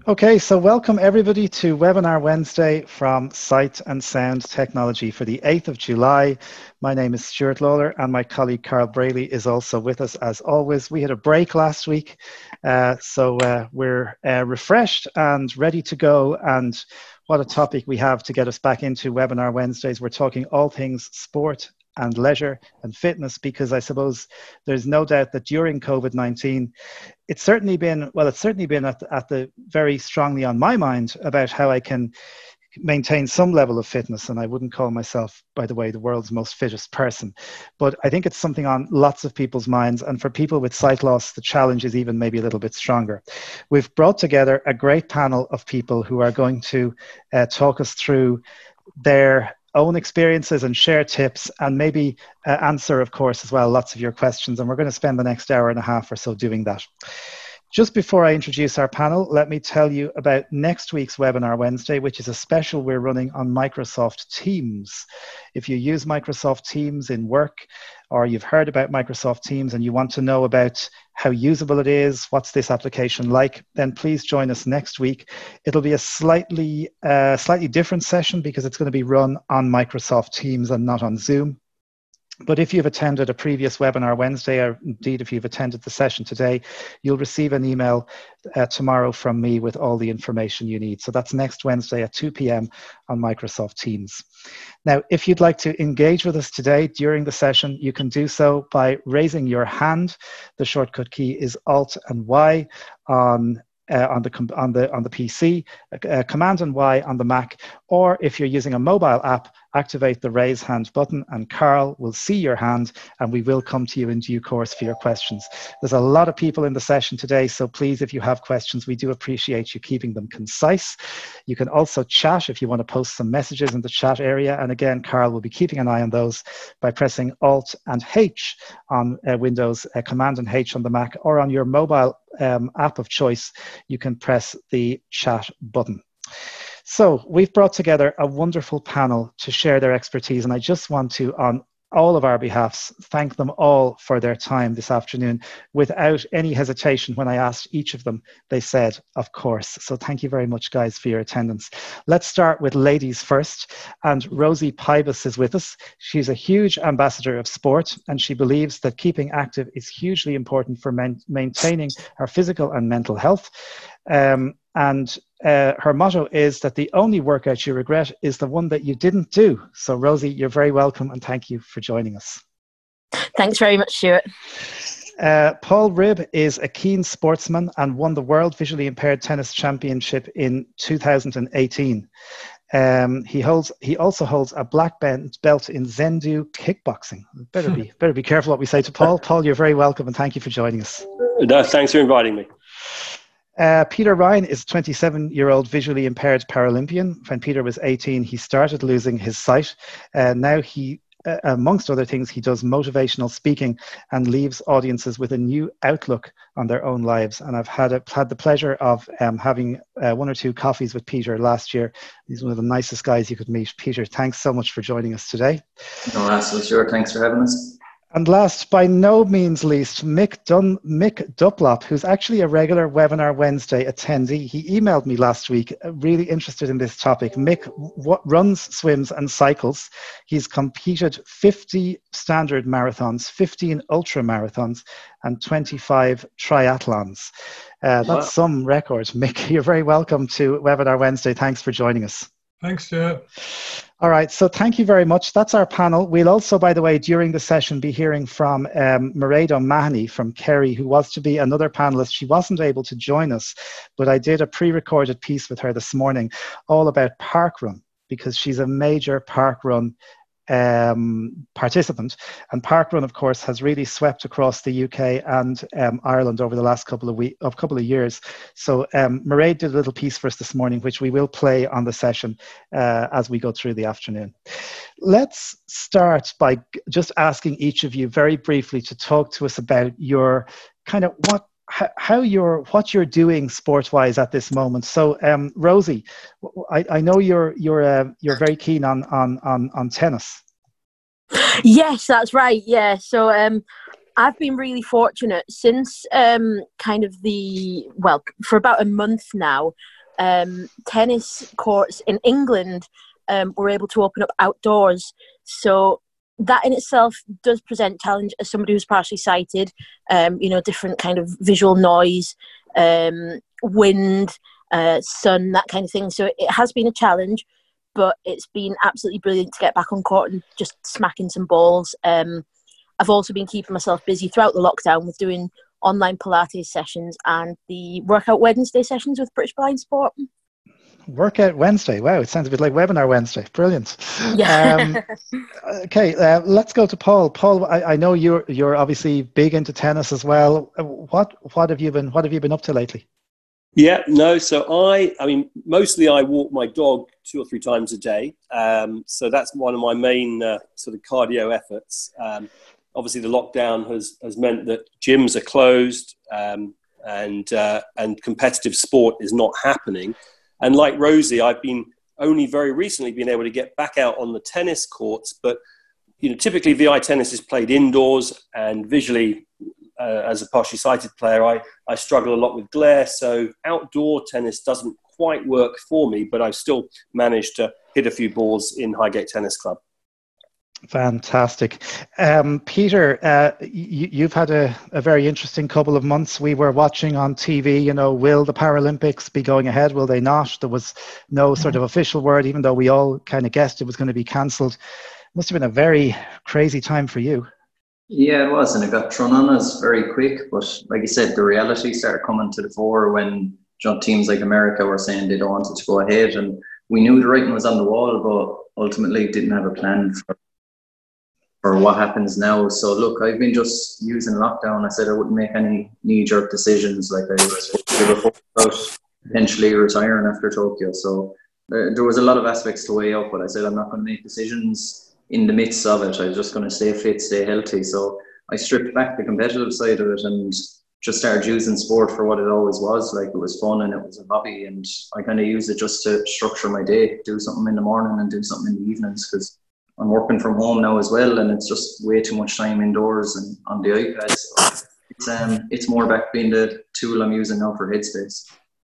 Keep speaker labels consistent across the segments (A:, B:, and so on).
A: Okay, so welcome everybody to Webinar Wednesday from Sight and Sound Technology for the 8th of July. My name is Stuart Lawler and my colleague Carl Braley is also with us as always. We had a break last week, so we're refreshed and ready to go. And what a topic we have to get us back into Webinar Wednesdays. We're talking all things sport and leisure and fitness, because I suppose there's no doubt that during COVID-19, it's certainly been at the very strongly on my mind about how I can maintain some level of fitness. And I wouldn't call myself, by the way, the world's most fittest person, but I think it's something on lots of people's minds. And for people with sight loss, the challenge is even maybe a little bit stronger. We've brought together a great panel of people who are going to talk us through their own experiences and share tips and maybe answer, of course, as well, lots of your questions. And we're going to spend the next hour and a half or so doing that. Just before I introduce our panel, let me tell you about next week's Webinar Wednesday, which is a special we're running on Microsoft Teams. If you use Microsoft Teams in work, or you've heard about Microsoft Teams and you want to know about how usable it is, what's this application like, then please join us next week. It'll be a slightly different session because it's going to be run on Microsoft Teams and not on Zoom. But if you've attended a previous Webinar Wednesday, or indeed if you've attended the session today, you'll receive an email tomorrow from me with all the information you need. So that's next Wednesday at 2 p.m. on Microsoft Teams. Now, if you'd like to engage with us today during the session, you can do so by raising your hand. The shortcut key is Alt and Y on the PC, Command and Y on the Mac, or if you're using a mobile app, activate the raise hand button and Carl will see your hand and we will come to you in due course for your questions. There's a lot of people in the session today, so please, if you have questions, we do appreciate you keeping them concise. You can also chat if you want to post some messages in the chat area, and again, Carl will be keeping an eye on those by pressing Alt and H on Windows, Command and H on the Mac, or on your mobile app of choice, you can press the chat button. So we've brought together a wonderful panel to share their expertise, and I just want to, on all of our behalfs, thank them all for their time this afternoon. Without any hesitation, when I asked each of them, they said, of course. So thank you very much, guys, for your attendance. Let's start with ladies first, and Rosie Pybus is with us. She's a huge ambassador of sport, and she believes that keeping active is hugely important for maintaining our physical and mental health. Her motto is that the only workout you regret is the one that you didn't do. So Rosie, you're very welcome and thank you for joining us.
B: Thanks very much, Stuart.
A: Paul Ribb is a keen sportsman and won the World Visually Impaired Tennis Championship in 2018. He also holds a black belt in Zendo kickboxing. Better be careful what we say to Paul. Paul, you're very welcome and thank you for joining us.
C: No, thanks for inviting me.
A: Peter Ryan is a 27-year-old visually impaired Paralympian. When Peter was 18, he started losing his sight. Now he, amongst other things, he does motivational speaking and leaves audiences with a new outlook on their own lives. And I've had the pleasure of having one or two coffees with Peter last year. He's one of the nicest guys you could meet. Peter, thanks so much for joining us today.
D: No, absolutely, sure. Thanks for having us.
A: And last, by no means least, Mick Duplop, who's actually a regular Webinar Wednesday attendee. He emailed me last week, really interested in this topic. Mick runs, swims and cycles. He's competed 50 standard marathons, 15 ultra marathons and 25 triathlons. That's wow. Some record. Mick, you're very welcome to Webinar Wednesday. Thanks for joining us.
E: Thanks, Stuart.
A: All right, so thank you very much. That's our panel. We'll also, by the way, during the session, be hearing from Mairead O'Mahony from Kerry, who was to be another panelist. She wasn't able to join us, but I did a pre-recorded piece with her this morning all about parkrun, because she's a major parkrun participant, and parkrun, of course, has really swept across the UK and Ireland over the last couple of years. So Mairead did a little piece for us this morning, which we will play on the session as we go through the afternoon. Let's start by just asking each of you very briefly to talk to us about your kind of what you're doing sport-wise at this moment. So, Rosie, I know you're very keen on tennis.
B: Yes, that's right. Yeah. So I've been really fortunate since for about a month now. Tennis courts in England were able to open up outdoors. So that in itself does present challenge as somebody who's partially sighted, different kind of visual noise, wind, sun, that kind of thing. So it has been a challenge, but it's been absolutely brilliant to get back on court and just smacking some balls. I've also been keeping myself busy throughout the lockdown with doing online Pilates sessions and the Workout Wednesday sessions with British Blind Sport.
A: Workout Wednesday. Wow, it sounds a bit like Webinar Wednesday. Brilliant.
B: Yeah.
A: Okay, let's go to Paul. Paul, I know you're obviously big into tennis as well. What have you been up to lately?
C: Yeah, no. So I mean, mostly I walk my dog 2 or 3 times a day. So that's one of my main sort of cardio efforts. Obviously, the lockdown has meant that gyms are closed and competitive sport is not happening. And like Rosie, I've been only very recently been able to get back out on the tennis courts. But typically VI tennis is played indoors, and visually, as a partially sighted player, I struggle a lot with glare. So outdoor tennis doesn't quite work for me, but I've still managed to hit a few balls in Highgate Tennis Club.
A: Fantastic. Peter, you've had a very interesting couple of months. We were watching on TV, will the Paralympics be going ahead? Will they not? There was no sort of official word, even though we all kind of guessed it was going to be cancelled. Must have been a very crazy time for you.
D: Yeah, it was, and it got thrown on us very quick. But like you said, the reality started coming to the fore when teams like America were saying they don't want it to go ahead. And we knew the writing was on the wall, but ultimately didn't have a plan for what happens now. So look, I've been just using lockdown. I said I wouldn't make any knee-jerk decisions. Like I was about potentially retiring after Tokyo. So there was a lot of aspects to weigh up, but I said I'm not going to make decisions in the midst of it. I'm just going to stay fit, stay healthy. So I stripped back the competitive side of it and just started using sport for what it always was. Like it was fun and it was a hobby, and I kind of use it just to structure my day, do something in the morning and do something in the evenings, because I'm working from home now as well, and it's just way too much time indoors and on the iPad. So it's more back being the tool I'm using now for Headspace.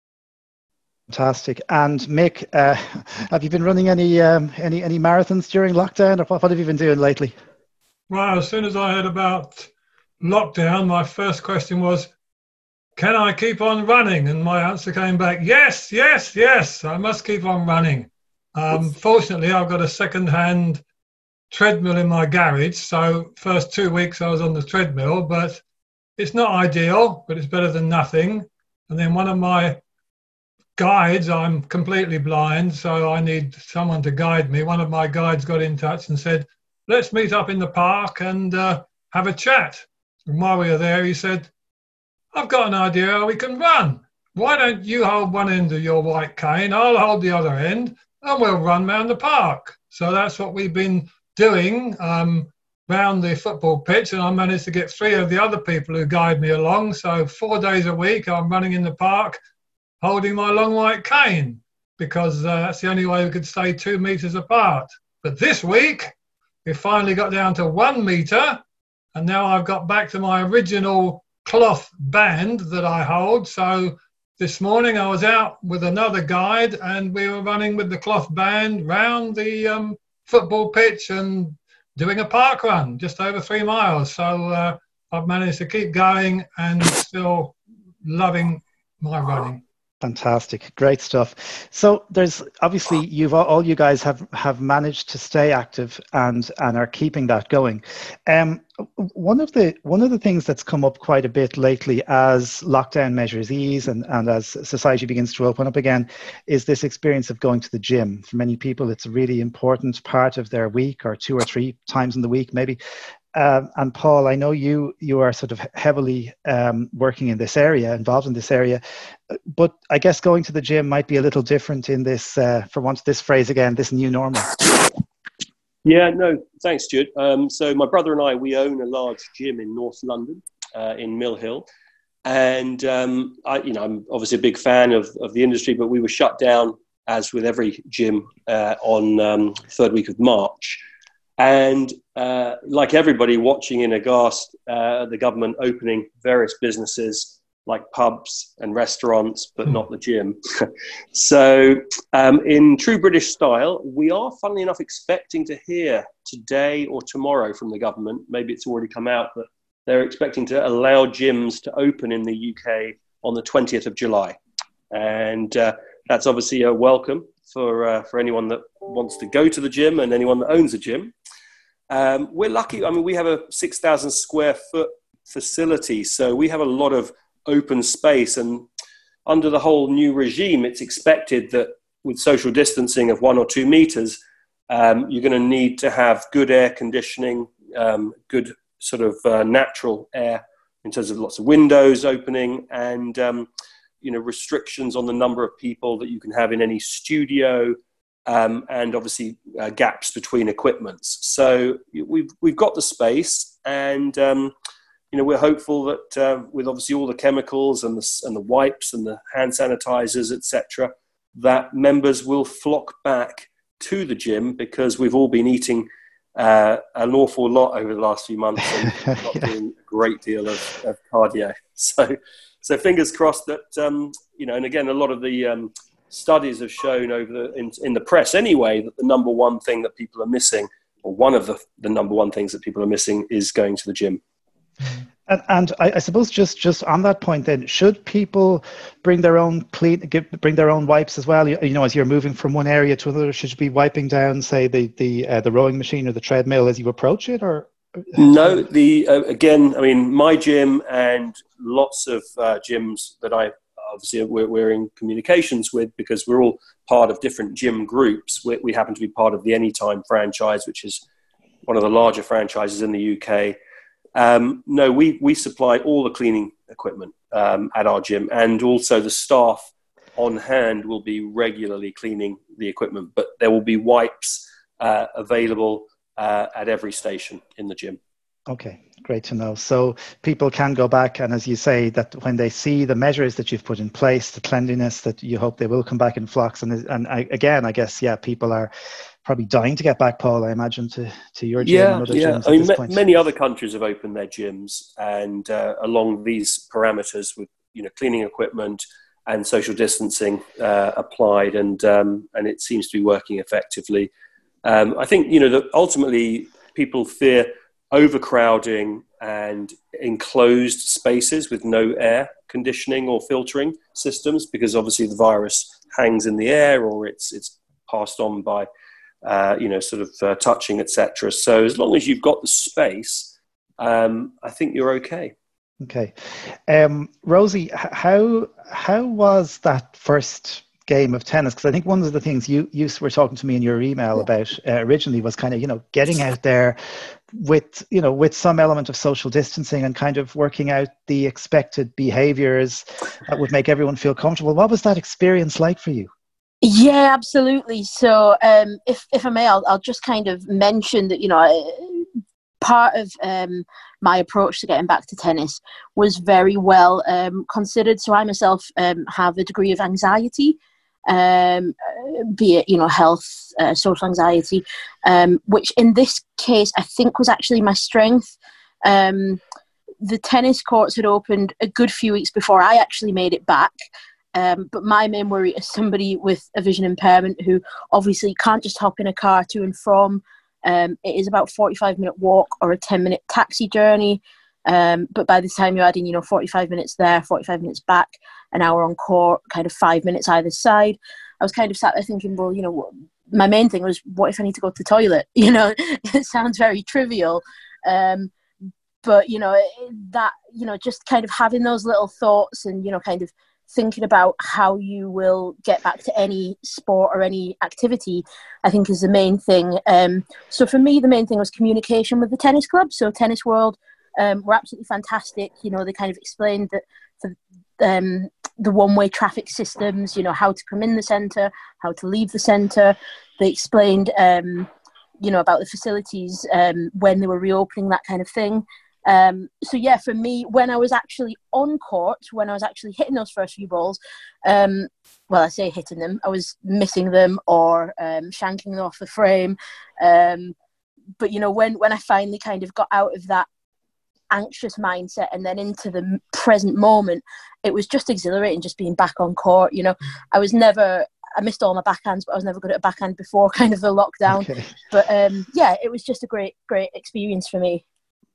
A: Fantastic. And Mick, have you been running any marathons during lockdown, or what have you been doing lately?
E: Well, as soon as I heard about lockdown, my first question was, can I keep on running? And my answer came back, yes, I must keep on running. Fortunately, I've got a second-hand treadmill in my garage, so first 2 weeks I was on the treadmill, but it's not ideal, but it's better than nothing. And then one of my guides, I'm completely blind, so I need someone to guide me. One of my guides got in touch and said, let's meet up in the park and have a chat. And while we were there, he said, I've got an idea how we can run. Why don't you hold one end of your white cane, I'll hold the other end, and we'll run round the park. So that's what we've been doing round the football pitch, and I managed to get 3 of the other people who guide me along. So 4 days a week I'm running in the park holding my long white cane, because that's the only way we could stay 2 meters apart. But this week we finally got down to 1 meter, and now I've got back to my original cloth band that I hold. So this morning I was out with another guide and we were running with the cloth band round the football pitch and doing a park run just over 3 miles. So I've managed to keep going and still loving my running.
A: Fantastic, great stuff. So there's obviously all you guys have managed to stay active and are keeping that going. One of the things that's come up quite a bit lately as lockdown measures ease and as society begins to open up again is this experience of going to the gym. For many people, it's a really important part of their week, or 2 or 3 times in the week maybe. And Paul, I know you are sort of heavily working in this area, involved in this area, but I guess going to the gym might be a little different in this, for want of this phrase again, this new normal.
C: Yeah, no, thanks, Stuart. So my brother and I, we own a large gym in North London, in Mill Hill. And I'm obviously a big fan of the industry, but we were shut down, as with every gym, on 3rd week of March. And like everybody watching in aghast, the government opening various businesses like pubs and restaurants, but not the gym. So in true British style, we are, funnily enough, expecting to hear today or tomorrow from the government, maybe it's already come out, but they're expecting to allow gyms to open in the UK on the 20th of July. And that's obviously a welcome for anyone that wants to go to the gym and anyone that owns a gym. We're lucky. I mean, we have a 6,000 square foot facility, so we have a lot of open space, and under the whole new regime, it's expected that with social distancing of 1 or 2 meters, you're going to need to have good air conditioning, good sort of natural air in terms of lots of windows opening, and restrictions on the number of people that you can have in any studio, and obviously gaps between equipments. So we've got the space, and we're hopeful that with obviously all the chemicals and the wipes and the hand sanitizers, etc., that members will flock back to the gym, because we've all been eating an awful lot over the last few months and not doing a great deal of cardio. So fingers crossed that, and again, a lot of the studies have shown in the press anyway, that the number one thing that people are missing, or one of the number one things that people are missing, is going to the gym.
A: And I suppose just on that point, then, should people bring their own wipes as well? As you're moving from one area to another, should you be wiping down, say, the rowing machine or the treadmill as you approach it, or?
C: No, again, I mean, my gym and lots of gyms that we're in communications with, because we're all part of different gym groups. We happen to be part of the Anytime franchise, which is one of the larger franchises in the UK. No, we supply all the cleaning equipment at our gym, and also the staff on hand will be regularly cleaning the equipment, but there will be wipes available at every station in the gym. Okay,
A: great to know. So people can go back, and as you say, that when they see the measures that you've put in place, the cleanliness, that you hope they will come back in flocks. And again, I guess, people are probably dying to get back, Paul, I imagine, to your gym and other gyms at this point.
C: Many other countries have opened their gyms, and along these parameters with cleaning equipment and social distancing applied, and it seems to be working effectively. I think that ultimately people fear overcrowding and enclosed spaces with no air conditioning or filtering systems, because obviously the virus hangs in the air, or it's passed on by touching, etc. So as long as you've got the space, I think you're okay.
A: Okay. Rosie, how was that first game of tennis? Because I think one of the things you were talking to me in your email about originally was kind of, getting out there with some element of social distancing and kind of working out the expected behaviors that would make everyone feel comfortable. What was that experience like for you?
B: Yeah, absolutely. So if I may, I'll just kind of mention that, part of my approach to getting back to tennis was very well considered. So I myself have a degree of anxiety, be it, health, social anxiety, which in this case I think was actually my strength. The tennis courts had opened a good few weeks before I actually made it back. But my main worry is somebody with a vision impairment who obviously can't just hop in a car to and from. It is about a 45-minute walk or a 10-minute taxi journey. But by the time you're adding, 45 minutes there, 45 minutes back, an hour on court, kind of 5 minutes either side, I was kind of sat there thinking, well, my main thing was, what if I need to go to the toilet? It sounds very trivial. But, just kind of having those little thoughts and, kind of thinking about how you will get back to any sport or any activity, I think is the main thing. So for me, the main thing was communication with the tennis club. So Tennis World were absolutely fantastic. They kind of explained that for the one-way traffic systems, how to come in the centre, how to leave the centre. They explained, about the facilities when they were reopening, that kind of thing. For me, when I was actually on court, when I was actually hitting those first few balls, I say hitting them, I was missing them or shanking them off the frame. But you know, when I finally kind of got out of that anxious mindset and then into the present moment, it was just exhilarating just being back on court. You know, I missed all my backhands, but I was never good at a backhand before kind of the lockdown.
A: Okay.
B: But yeah, it was just a great experience for me.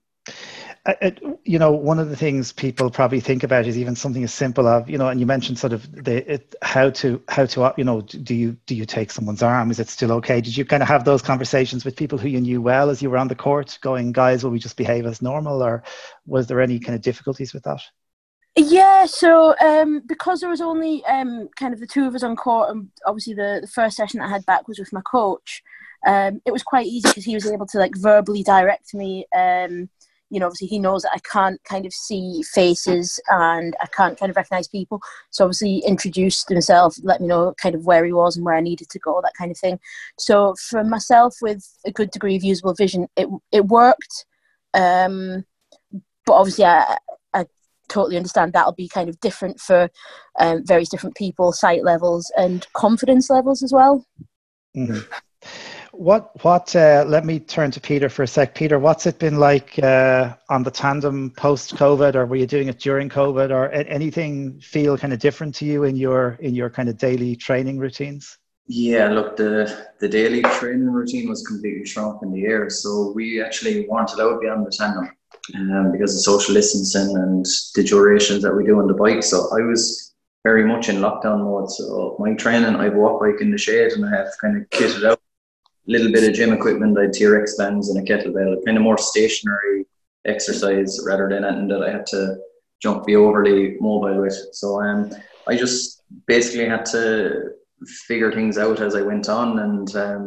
A: You know, one of the things people probably think about is even something as simple as, you know, and you mentioned sort of how to you know, do you take someone's arm? Is it still okay? Did you kind of have those conversations with people who you knew well as you were on the court, going, guys, will we just behave as normal, or was there any kind of difficulties with that?
B: Yeah, so because there was only kind of the two of us on court, and obviously the first session that I had back was with my coach, it was quite easy because he was able to like verbally direct me. You know, obviously he knows that I can't kind of see faces and I can't kind of recognize people. So obviously he introduced himself, let me know kind of where he was and where I needed to go, that kind of thing. So for myself, with a good degree of usable vision, it worked. But obviously I totally understand that'll be kind of different for various different people, sight levels and confidence levels as well.
A: Mm-hmm. What let me turn to Peter for a sec. Peter, what's it been like on the tandem post-COVID, or were you doing it during COVID, or anything feel kind of different to you in your kind of daily training routines?
D: Yeah, look, the daily training routine was completely thrown up in the air. So we actually weren't allowed beyond the tandem because of social distancing and the durations that we do on the bike. So I was very much in lockdown mode. So my training, I'd walk bike in the shade and I have kind of kitted out. Little bit of gym equipment, I had TRX bands and a kettlebell, kind of more stationary exercise rather than anything that I had to be overly mobile with. So I just basically had to figure things out as I went on. And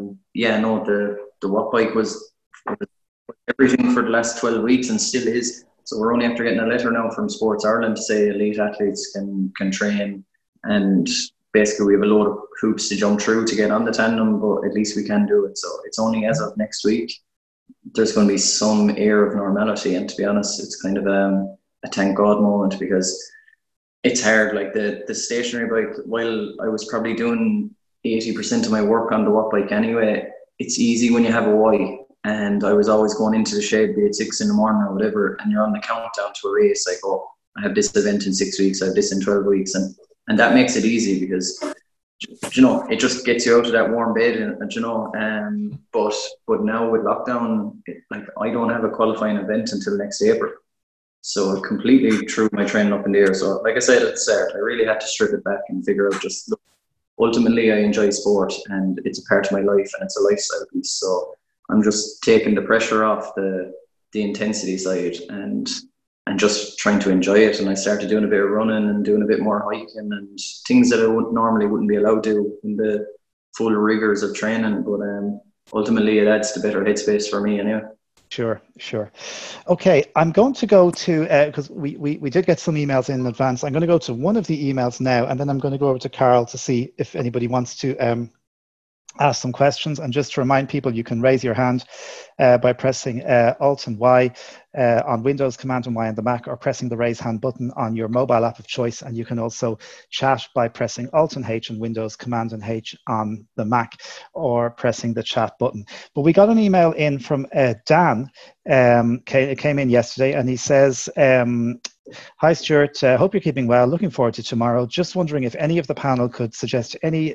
D: the walk bike was everything for the last 12 weeks and still is. So we're only after getting a letter now from Sports Ireland to say elite athletes can train, and basically we have a load of hoops to jump through to get on the tandem, but at least we can do it. So it's only as of next week there's going to be some air of normality, and to be honest, it's kind of a thank God moment, because it's hard. Like the stationary bike, while I was probably doing 80% of my work on the walk bike anyway, it's easy when you have a why. And I was always going into the shade, be it 6 a.m. or whatever, and you're on the countdown to a race, like, oh, I have this event in 6 weeks, I have this in 12 weeks, and that makes it easy because, you know, it just gets you out of that warm bed, and you know. But now with lockdown, I don't have a qualifying event until next April, so it completely threw my training up in the air. So, like I said at the start, I really had to strip it back and figure out just, look, ultimately I enjoy sport and it's a part of my life and it's a lifestyle piece. So I'm just taking the pressure off the intensity side and just trying to enjoy it. And I started doing a bit of running and doing a bit more hiking and things that I wouldn't be allowed to do in the full rigors of training. But ultimately it adds to better headspace for me anyway.
A: Sure. Okay, I'm going to go to, because we did get some emails in advance. I'm going to go to one of the emails now, and then I'm going to go over to Carl to see if anybody wants to ask some questions. And just to remind people, you can raise your hand by pressing Alt and Y on Windows, Command and Y on the Mac, or pressing the raise hand button on your mobile app of choice. And you can also chat by pressing Alt and H on Windows, Command and H on the Mac, or pressing the chat button. But we got an email in from Dan. It came in yesterday, and he says, hi Stuart, hope you're keeping well. Looking forward to tomorrow. Just wondering if any of the panel could suggest any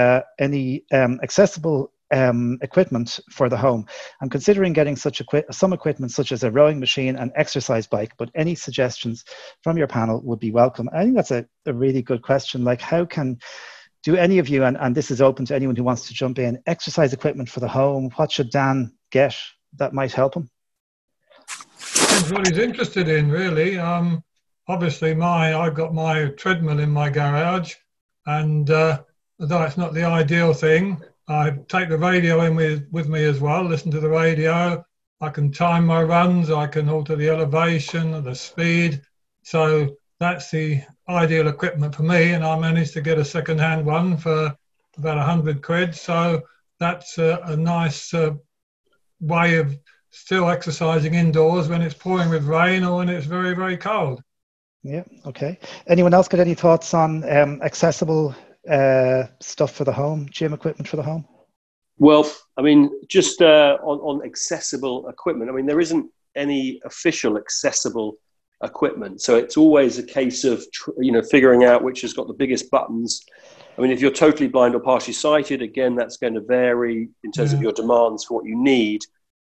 A: accessible equipment for the home. I'm considering getting some equipment such as a rowing machine and exercise bike, but any suggestions from your panel would be welcome. I think that's a really good question. Like, how do any of you, and this is open to anyone who wants to jump in, exercise equipment for the home? What should Dan get that might help him?
E: Depends what he's interested in, really. Obviously, I've got my treadmill in my garage, and although it's not the ideal thing, I take the radio in with me as well, listen to the radio. I can time my runs, I can alter the elevation, the speed. So that's the ideal equipment for me, and I managed to get a second-hand one for about 100 quid. So that's a nice way of still exercising indoors when it's pouring with rain or when it's very, very cold.
A: Yeah, okay. Anyone else got any thoughts on accessible stuff for the home, gym equipment for the home?
C: Well, I mean, just on accessible equipment, I mean, there isn't any official accessible equipment. So it's always a case of, figuring out which has got the biggest buttons. I mean, if you're totally blind or partially sighted, again, that's going to vary in terms of your demands for what you need.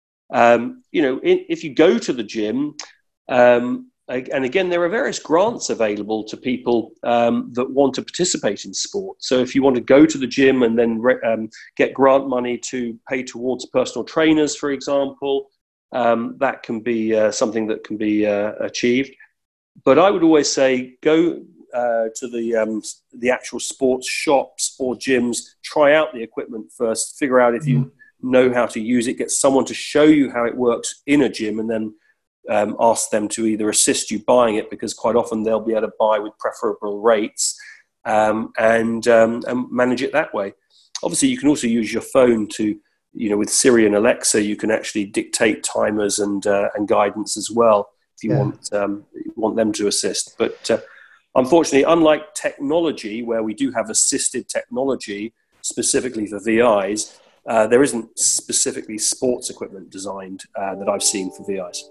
C: If you go to the gym, and again, there are various grants available to people that want to participate in sport. So if you want to go to the gym and then get grant money to pay towards personal trainers, for example, that can be something that can be achieved. But I would always say go to the actual sports shops or gyms, try out the equipment first, figure out if you know how to use it, get someone to show you how it works in a gym, and then ask them to either assist you buying it, because quite often they'll be able to buy with preferable rates, and manage it that way. Obviously, you can also use your phone to, with Siri and Alexa, you can actually dictate timers and guidance as well if you want them to assist. But unfortunately, unlike technology, where we do have assisted technology specifically for VIs, there isn't specifically sports equipment designed that I've seen for VIs.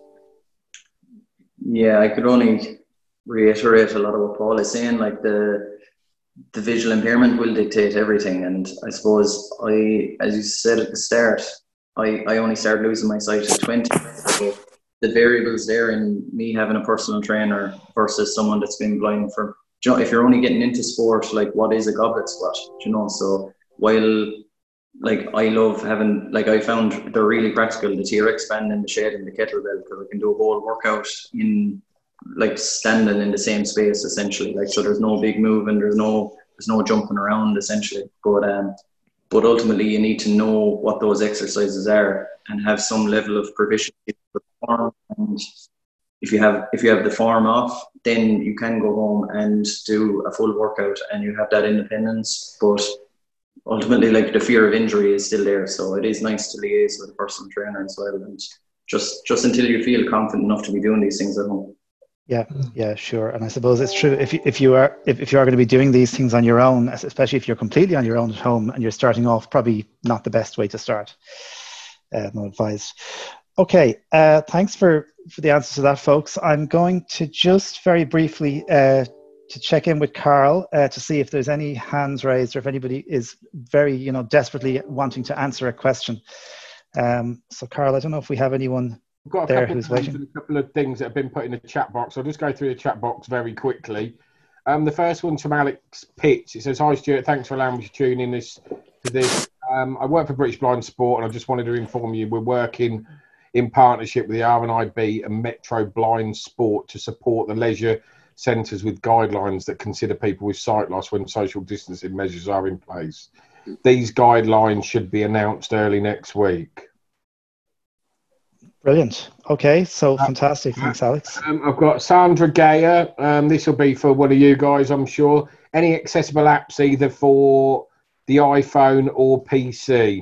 D: Yeah, I could only reiterate a lot of what Paul is saying. Like the visual impairment will dictate everything, and I suppose as you said at the start, I only started losing my sight at 20. So the variables there in me having a personal trainer versus someone that's been blind for, if you're only getting into sport, like what is a goblet squat? So while I love having, I found they're really practical, the TRX band and the shed and the kettlebell, because I can do a whole workout in standing in the same space essentially. So there's no big move and there's no jumping around essentially. But ultimately you need to know what those exercises are and have some level of proficiency with the form. And if you have the form off, then you can go home and do a full workout and you have that independence. But ultimately, the fear of injury is still there. So it is nice to liaise with a personal trainer as well. And just until you feel confident enough to be doing these things at home.
A: Yeah, sure. And I suppose it's true. If you are going to be doing these things on your own, especially if you're completely on your own at home and you're starting off, probably not the best way to start. Not advised. Okay. Thanks for the answers to that, folks. I'm going to just very briefly to check in with Carl to see if there's any hands raised or if anybody is very, desperately wanting to answer a question. So, Carl, I don't know if we have anyone there who's waiting.
F: A couple of things that have been put in the chat box. I'll just go through the chat box very quickly. The first one's from Alex Pitts. It says, "Hi Stuart, thanks for allowing me to tune in to this. I work for British Blind Sport, and I just wanted to inform you we're working in partnership with the RNIB and Metro Blind Sport to support the leisure centres with guidelines that consider people with sight loss when social distancing measures are in place. These guidelines should be announced early next week."
A: Brilliant. Okay, so fantastic. Thanks, Alex.
F: I've got Sandra Gayer. This will be for one of you guys, I'm sure. Any accessible apps either for the iPhone or PC?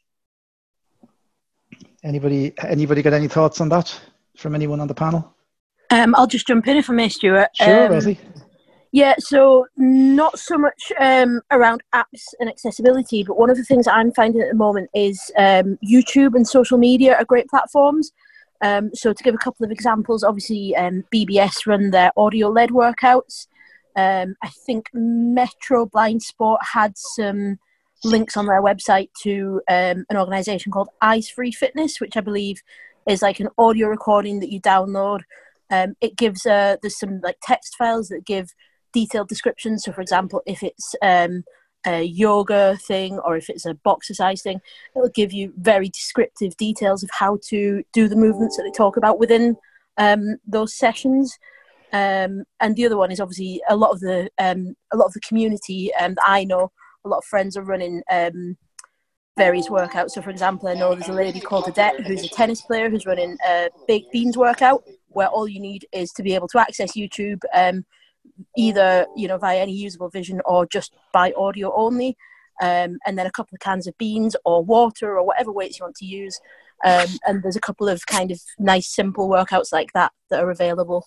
A: Anybody got any thoughts on that from anyone on the panel?
B: I'll just jump in if I may, Stuart.
A: Sure, Rosie.
B: Yeah, so not so much around apps and accessibility, but one of the things I'm finding at the moment is YouTube and social media are great platforms. So to give a couple of examples, obviously BBS run their audio-led workouts. I think Metro Blind Sport had some links on their website to an organisation called Eyes Free Fitness, which I believe is like an audio recording that you download. It gives there's some text files that give detailed descriptions. So, for example, if it's a yoga thing or if it's a boxercise thing, it'll give you very descriptive details of how to do the movements that they talk about within those sessions. And the other one is obviously a lot of the community that I know. A lot of friends are running various workouts. So, for example, I know there's a lady called Adette who's a tennis player who's running a Baked Beans workout, where all you need is to be able to access YouTube, either via any usable vision or just by audio only, and then a couple of cans of beans or water or whatever weights you want to use. And there's a couple of kind of nice, simple workouts like that are available.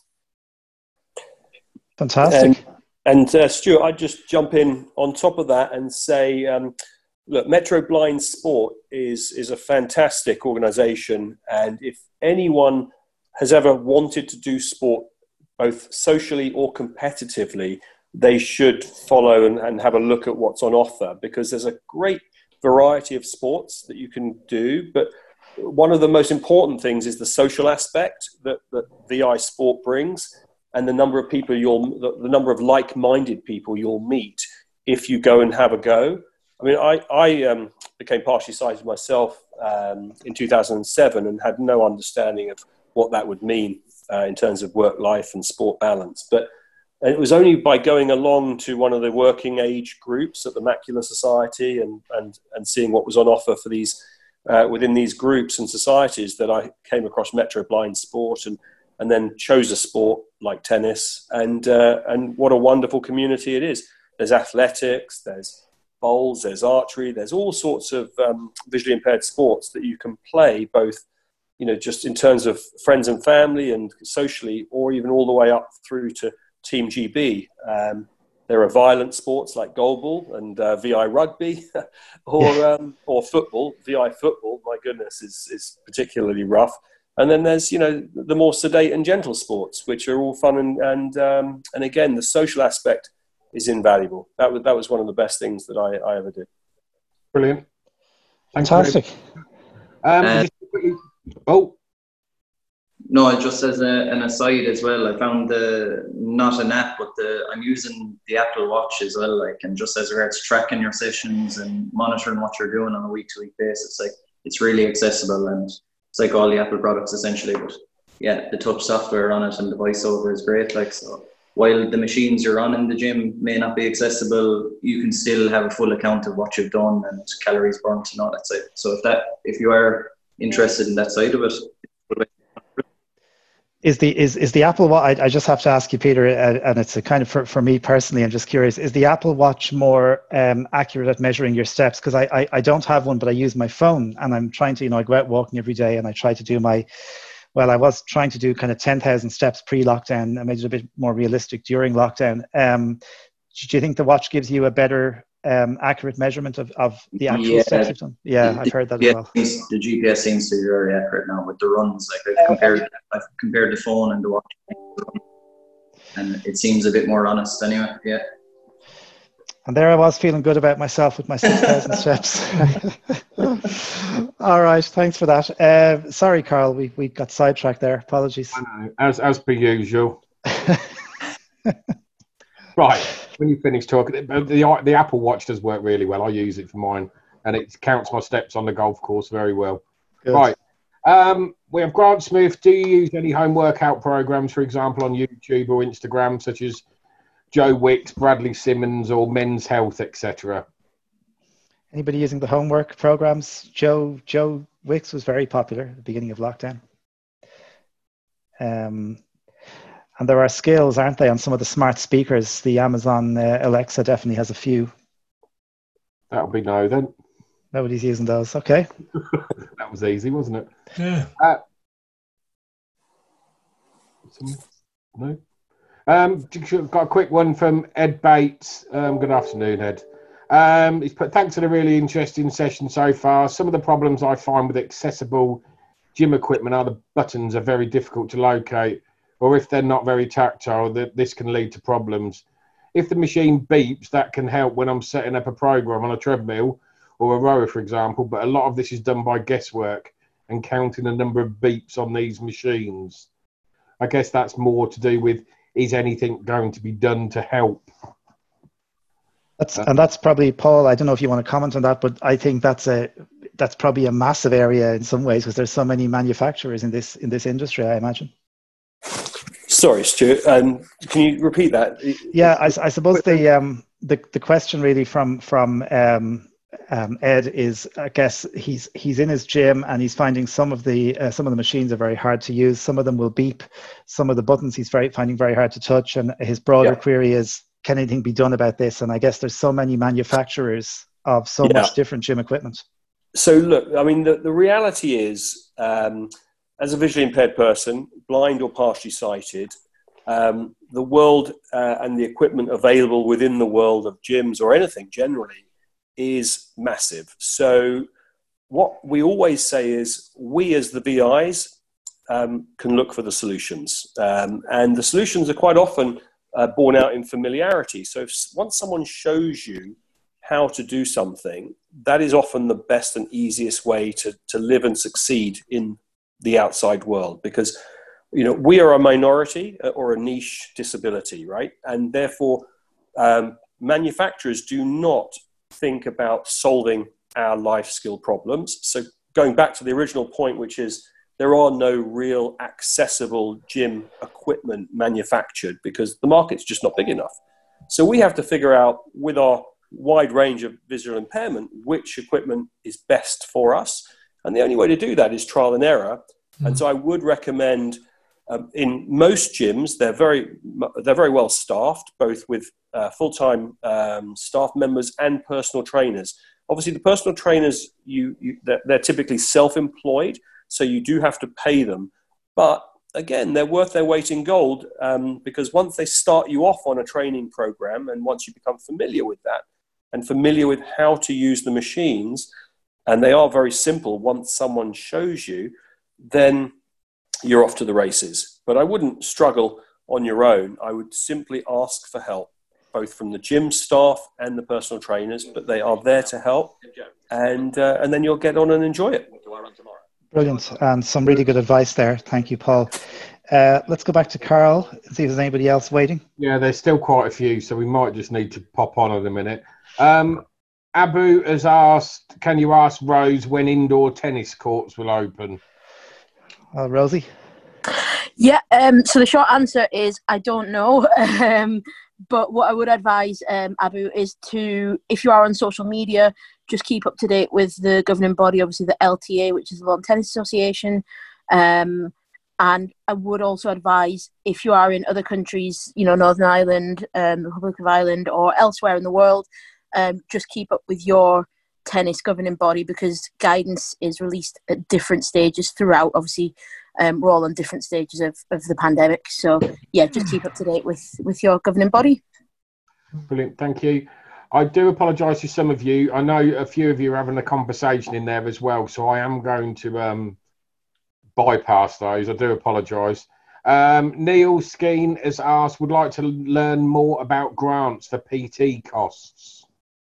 A: Fantastic.
C: And Stuart, I'd just jump in on top of that and say look, Metro Blind Sport is a fantastic organisation, and if anyone has ever wanted to do sport, both socially or competitively, they should follow and have a look at what's on offer, because there's a great variety of sports that you can do. But one of the most important things is the social aspect that VI Sport brings, and the number of people the number of like-minded people you'll meet if you go and have a go. I mean, I became partially sighted myself in 2007 and had no understanding of what that would mean in terms of work life and sport balance. But it was only by going along to one of the working age groups at the Macular Society and seeing what was on offer for these within these groups and societies that I came across Metro Blind Sport and then chose a sport like tennis. And what a wonderful community it is. There's athletics, there's bowls, there's archery, there's all sorts of visually impaired sports that you can play, both, you know, just in terms of friends and family and socially, or even all the way up through to Team GB. There are violent sports like goalball and VI rugby, or football. VI football, my goodness, is particularly rough. And then there's, you know, the more sedate and gentle sports, which are all fun and again, the social aspect is invaluable. That was one of the best things that I ever did.
F: Brilliant.
A: Fantastic.
D: No, just as an aside as well, I found not an app, but I'm using the Apple Watch as well, like, and just as regards tracking your sessions and monitoring what you're doing on a week-to-week basis, like, it's really accessible, and it's like all the Apple products essentially. But yeah, the touch software on it and the voiceover is great. Like, so while the machines you're on in the gym may not be accessible, you can still have a full account of what you've done and calories burnt and all that side. So if you are interested in that side of it.
A: Is the Apple Watch, I just have to ask you, Peter, and it's a kind of for me personally, I'm just curious, is the Apple Watch more accurate at measuring your steps? Because I don't have one, but I use my phone, and I'm trying to, I go out walking every day, and I try to do I was trying to do kind of 10,000 steps pre-lockdown. I made it a bit more realistic during lockdown. Do you think the watch gives you a better accurate measurement of the actual steps you've done? Yeah, I've heard that as well.
D: The GPS seems to be very accurate now with the runs. Like, I've compared the phone and the watch, and it seems a bit more honest anyway. Yeah.
A: And there I was feeling good about myself with my 6,000 steps. All right, thanks for that. Sorry, Carl, we got sidetracked there. Apologies.
F: I know, as per usual. Right, when you finish talking, the Apple Watch does work really well. I use it for mine, and it counts my steps on the golf course very well. Good. Right, we have Grant Smith. Do you use any home workout programs, for example, on YouTube or Instagram, such as Joe Wicks, Bradley Simmons, or Men's Health, etc.?
A: Anybody using the homework programs? Joe Wicks was very popular at the beginning of lockdown. And there are skills, aren't they, on some of the smart speakers? The Amazon Alexa definitely has a few.
F: That'll be no then.
A: Nobody's using those. Okay.
F: That was easy, wasn't it?
E: Yeah.
F: No. Got a quick one from Ed Bates. Good afternoon, Ed. He's put, thanks for the really interesting session so far. Some of the problems I find with accessible gym equipment are the buttons are very difficult to locate, or if they're not very tactile, this can lead to problems. If the machine beeps, that can help when I'm setting up a program on a treadmill or a rower, for example, but a lot of this is done by guesswork and counting the number of beeps on these machines. I guess that's more to do with, is anything going to be done to help?
A: That's probably, Paul, I don't know if you want to comment on that, but I think that's probably a massive area in some ways, because there's so many manufacturers in this industry, I imagine.
C: Sorry, Stuart. Can you repeat that?
A: Yeah, I suppose the question really from Ed is, I guess he's in his gym and he's finding some of the machines are very hard to use. Some of them will beep. Some of the buttons he's finding very hard to touch. And his broader query is, can anything be done about this? And I guess there's so many manufacturers of so much different gym equipment. So
C: look, I mean, the reality is, as a visually impaired person, blind or partially sighted, the world and the equipment available within the world of gyms or anything generally is massive. So what we always say is we as the VIs can look for the solutions. And the solutions are quite often born out in familiarity. So once someone shows you how to do something, that is often the best and easiest way to live and succeed in the outside world, because we are a minority or a niche disability, right? And therefore manufacturers do not think about solving our life skill problems. So going back to the original point, which is there are no real accessible gym equipment manufactured because the market's just not big enough. So we have to figure out with our wide range of visual impairment which equipment is best for us. And the only way to do that is trial and error. And so I would recommend in most gyms, they're very well staffed, both with full-time staff members and personal trainers. Obviously, the personal trainers, they're typically self-employed, so you do have to pay them. But again, they're worth their weight in gold because once they start you off on a training program, and once you become familiar with that and familiar with how to use the machines, and they are very simple once someone shows you, then you're off to the races. But I wouldn't struggle on your own. I would simply ask for help, both from the gym staff and the personal trainers, but they are there to help, and then you'll get on and enjoy it.
A: Brilliant, and some really good advice there. Thank you, Paul. Let's go back to Carl and see if there's anybody else waiting.
F: Yeah, there's still quite a few, so we might just need to pop on in a minute. Abu has asked, can you ask Rose when indoor tennis courts will open?
A: Rosie?
B: Yeah, so the short answer is I don't know. But what I would advise, Abu, is to, if you are on social media, just keep up to date with the governing body, obviously the LTA, which is the Lawn Tennis Association. And I would also advise, if you are in other countries, Northern Ireland, the Republic of Ireland, or elsewhere in the world, just keep up with your tennis governing body, because guidance is released at different stages throughout. Obviously, we're all on different stages of the pandemic. So, yeah, just keep up to date with your governing body.
F: Brilliant. Thank you. I do apologise to some of you. I know a few of you are having a conversation in there as well, so I am going to bypass those. I do apologise. Neil Skeen has asked, would like to learn more about grants for PT costs.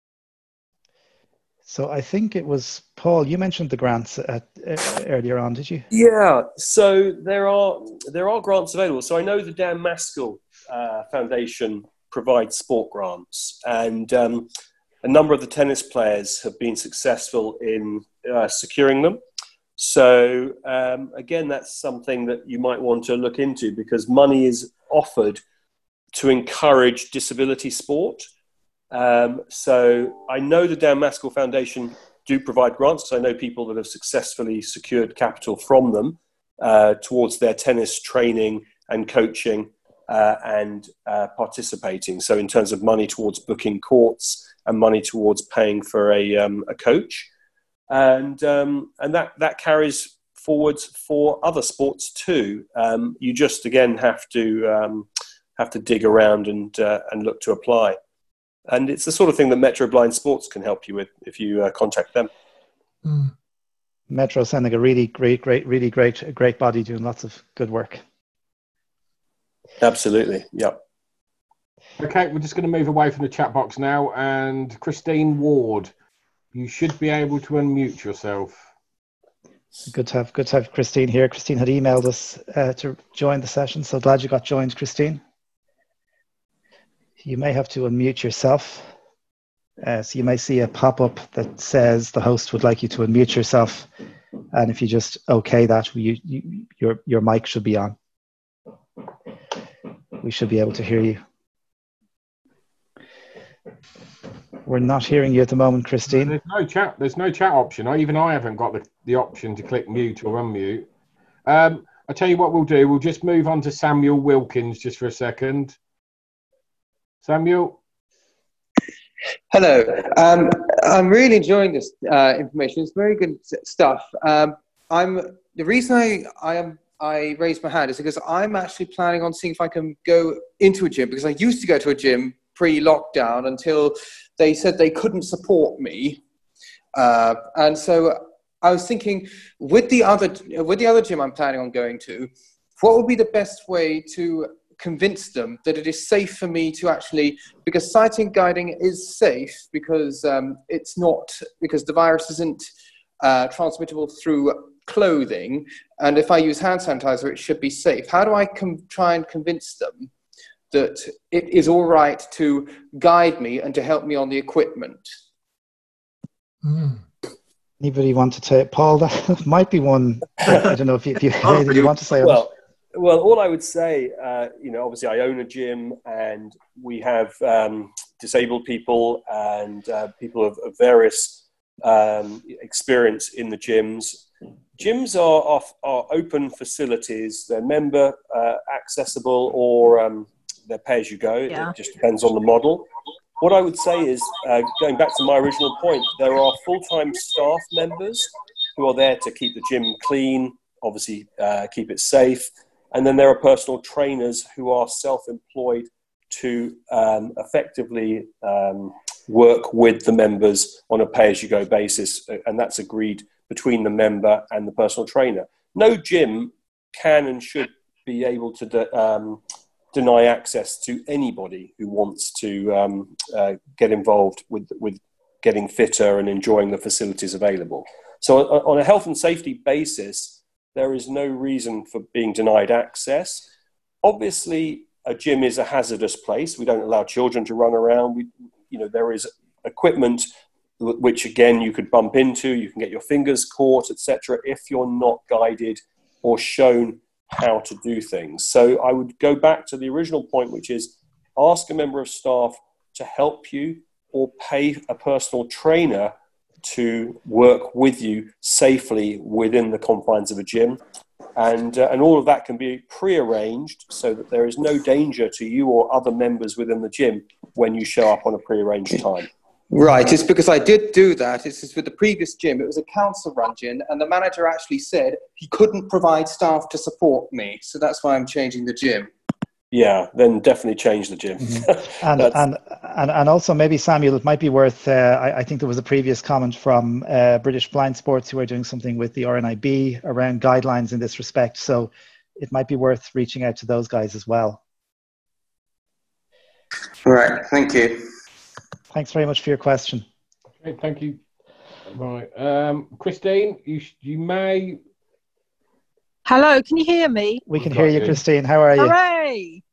A: So I think it was Paul. You mentioned the grants earlier on, did you?
C: Yeah. So there are grants available. So I know the Dan Maskell Foundation provides sport grants, and a number of the tennis players have been successful in securing them. So again, that's something that you might want to look into, because money is offered to encourage disability sport. So I know the Dan Maskell Foundation do provide grants, because I know people that have successfully secured capital from them towards their tennis training and coaching and participating. So in terms of money towards booking courts and money towards paying for a coach, and that carries forwards for other sports too. You just again have to dig around and look to apply. And it's the sort of thing that Metro Blind Sports can help you with if you contact them.
A: Metro sending a really great body doing lots of good work.
C: Absolutely, yeah.
F: Okay, we're just going to move away from the chat box now. And Christine Ward, you should be able to unmute yourself.
A: Good to have Christine here. Christine had emailed us to join the session, so glad you got joined, Christine. You may have to unmute yourself. So you may see a pop-up that says the host would like you to unmute yourself. And if you just okay that, your mic should be on. We should be able to hear you. We're not hearing you at the moment, Christine.
F: There's no chat option. Even I haven't got the option to click mute or unmute. I'll tell you what we'll do. We'll just move on to Samuel Wilkins just for a second. Samuel?
G: Hello. I'm really enjoying this information. It's very good stuff. The reason I raised my hand is because I'm actually planning on seeing if I can go into a gym, because I used to go to a gym pre-lockdown until they said they couldn't support me. And so I was thinking, with the other gym I'm planning on going to, what would be the best way to convince them that it is safe for me to actually, because sighting guiding is safe because it's not, because the virus isn't transmittable through clothing, and if I use hand sanitizer, it should be safe. How do I try and convince them that it is all right to guide me and to help me on the equipment?
A: Anybody want to take, Paul? That might be one. I don't know if you want to say.
C: Well, all I would say, obviously I own a gym, and we have disabled people and people of various experience in the gyms. Gyms are open facilities. They're member accessible, or they're pay-as-you-go.
B: Yeah.
C: It just depends on the model. What I would say is, going back to my original point, there are full-time staff members who are there to keep the gym clean, obviously keep it safe. And then there are personal trainers who are self-employed to effectively work with the members on a pay-as-you-go basis. And that's agreed between the member and the personal trainer. No gym can and should be able to deny access to anybody who wants to get involved with getting fitter and enjoying the facilities available. So on a health and safety basis, there is no reason for being denied access. Obviously, a gym is a hazardous place. We don't allow children to run around. There is equipment which, again, you could bump into. You can get your fingers caught, etc., if you're not guided or shown how to do things. So I would go back to the original point, which is ask a member of staff to help you, or pay a personal trainer to work with you safely within the confines of a gym. And all of that can be pre-arranged so that there is no danger to you or other members within the gym when you show up on a pre-arranged time.
G: Right, it's because I did do that. This is with the previous gym. It was a council-run gym, and the manager actually said he couldn't provide staff to support me. So that's why I'm changing the gym.
C: Yeah, then definitely change the gym.
A: Mm-hmm. and also maybe, Samuel, it might be worth, I think there was a previous comment from British Blind Sports who are doing something with the RNIB around guidelines in this respect. So it might be worth reaching out to those guys as well.
G: All right, thank you.
A: Thanks very much for your question.
F: Okay, thank you. Right, Christine, you may.
H: Hello, can you hear me?
A: We can hear you, Christine. How are you?
H: Hooray!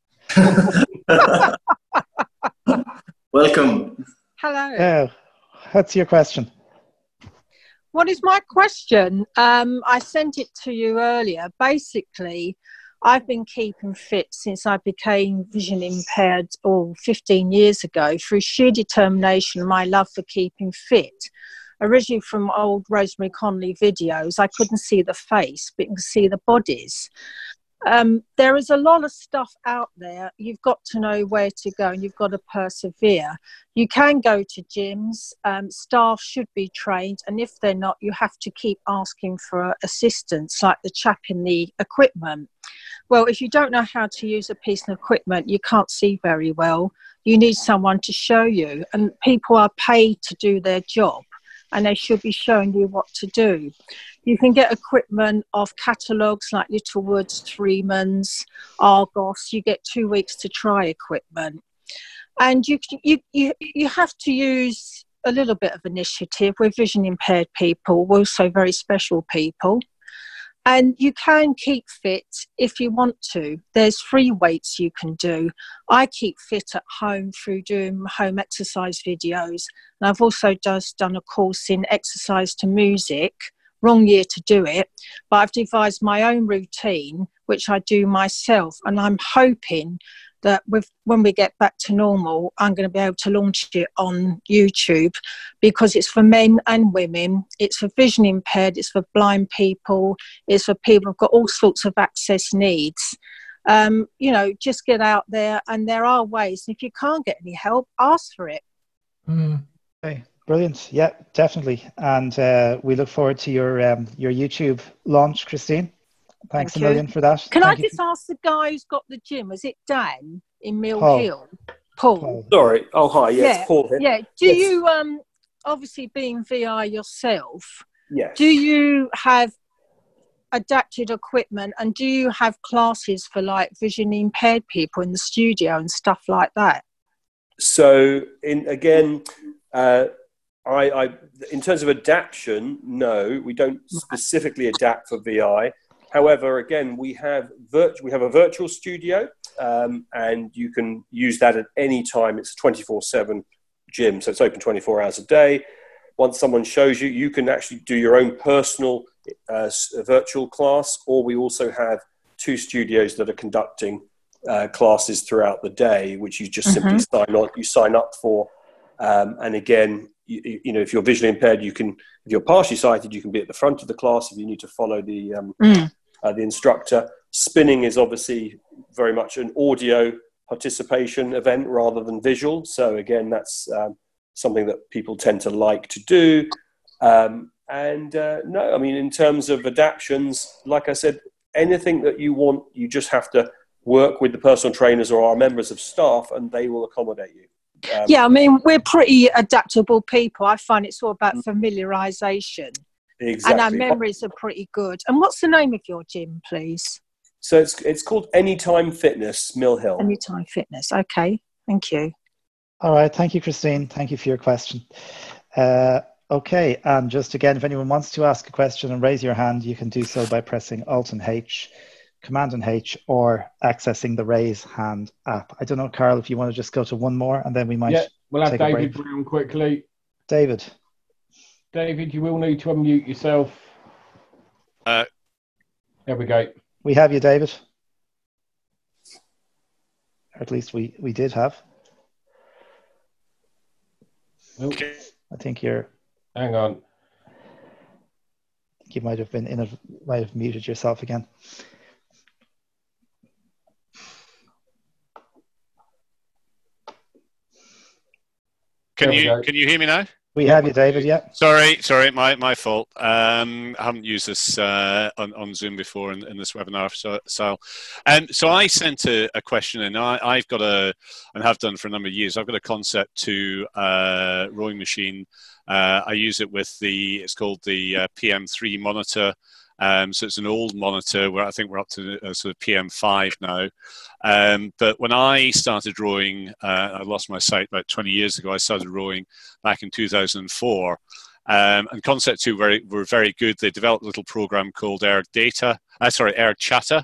D: Welcome.
H: Hello.
A: What's your question?
H: What is my question? I sent it to you earlier. Basically, I've been keeping fit since I became vision impaired 15 years ago through sheer determination and my love for keeping fit. Originally from old Rosemary Conley videos, I couldn't see the face, but you can see the bodies. There is a lot of stuff out there. You've got to know where to go, and you've got to persevere. You can go to gyms. Staff should be trained, and if they're not, you have to keep asking for assistance, like the chap in the equipment. Well, if you don't know how to use a piece of equipment, you can't see very well. You need someone to show you, and people are paid to do their job, and they should be showing you what to do. You can get equipment off catalogues like Littlewoods, Freeman's, Argos. You get 2 weeks to try equipment. And you have to use a little bit of initiative. We're vision impaired people. We're also very special people. And you can keep fit if you want to. There's free weights you can do. I keep fit at home through doing home exercise videos. And I've also just done a course in exercise to music. Wrong year to do it. But I've devised my own routine, which I do myself. And I'm hoping that when we get back to normal, I'm going to be able to launch it on YouTube, because it's for men and women. It's for vision impaired. It's for blind people. It's for people who've got all sorts of access needs. Just get out there, and there are ways. And if you can't get any help, ask for it.
A: Okay, brilliant. Yeah, definitely. And we look forward to your YouTube launch, Christine. Thanks a million for that.
H: Can I just ask the guy who's got the gym? Is it Dan in Mill Hill? Paul.
C: Sorry. Oh, hi. Yeah,
H: Yeah,
C: it's Paul here.
H: yeah. Do
C: Yes.
H: you obviously being VI yourself?
C: Yes.
H: Do you have adapted equipment, and do you have classes for like visually impaired people in the studio and stuff like that?
C: So, I in terms of adaptation, no, we don't specifically adapt for VI. However, again, we have a virtual studio, and you can use that at any time. It's a 24/7 gym, so it's open 24 hours a day. Once someone shows you, you can actually do your own personal virtual class, or we also have 2 studios that are conducting classes throughout the day, which you just simply sign up for. And again, you know, if you're visually impaired, if you're partially sighted, you can be at the front of the class if you need to follow the instructor. Spinning is obviously very much an audio participation event rather than visual. So again, that's something that people tend to like to do. No, I mean, in terms of adaptions, like I said, anything that you want, you just have to work with the personal trainers or our members of staff, and they will accommodate you.
H: Yeah, I mean, we're pretty adaptable people. I find it's all about familiarisation.
C: Exactly.
H: And our memories are pretty good. And what's the name of your gym, please?
C: So it's called Anytime Fitness, Mill Hill.
H: Anytime Fitness. Okay, thank you.
A: All right, thank you, Christine. Thank you for your question. Okay, and just again, if anyone wants to ask a question and raise your hand, you can do so by pressing Alt and H, Command and H, or accessing the Raise Hand app. I don't know, Carl, if you want to just go to one more, and then we might.
F: Yeah, we'll have
A: take a
F: David
A: break.
F: Brown quickly.
A: David,
F: you will need to unmute yourself. There we go.
A: we have you, David. Or at least we did have.
F: Okay.
A: I think you're.
F: Hang on.
A: You might have might have muted yourself again.
I: Can you hear me now?
A: We have you, David. Yeah.
I: Sorry, my fault. I haven't used this on Zoom before in this webinar. So I sent a question in. I've got and have done for a number of years. I've got a Concept 2 rowing machine. I use it with it's called the PM3 monitor. So it's an old monitor where I think we're up to sort of PM5 now. But when I started rowing, I lost my sight about 20 years ago. I started rowing back in 2004. And Concept 2 were very good. They developed a little program called Air Chatter.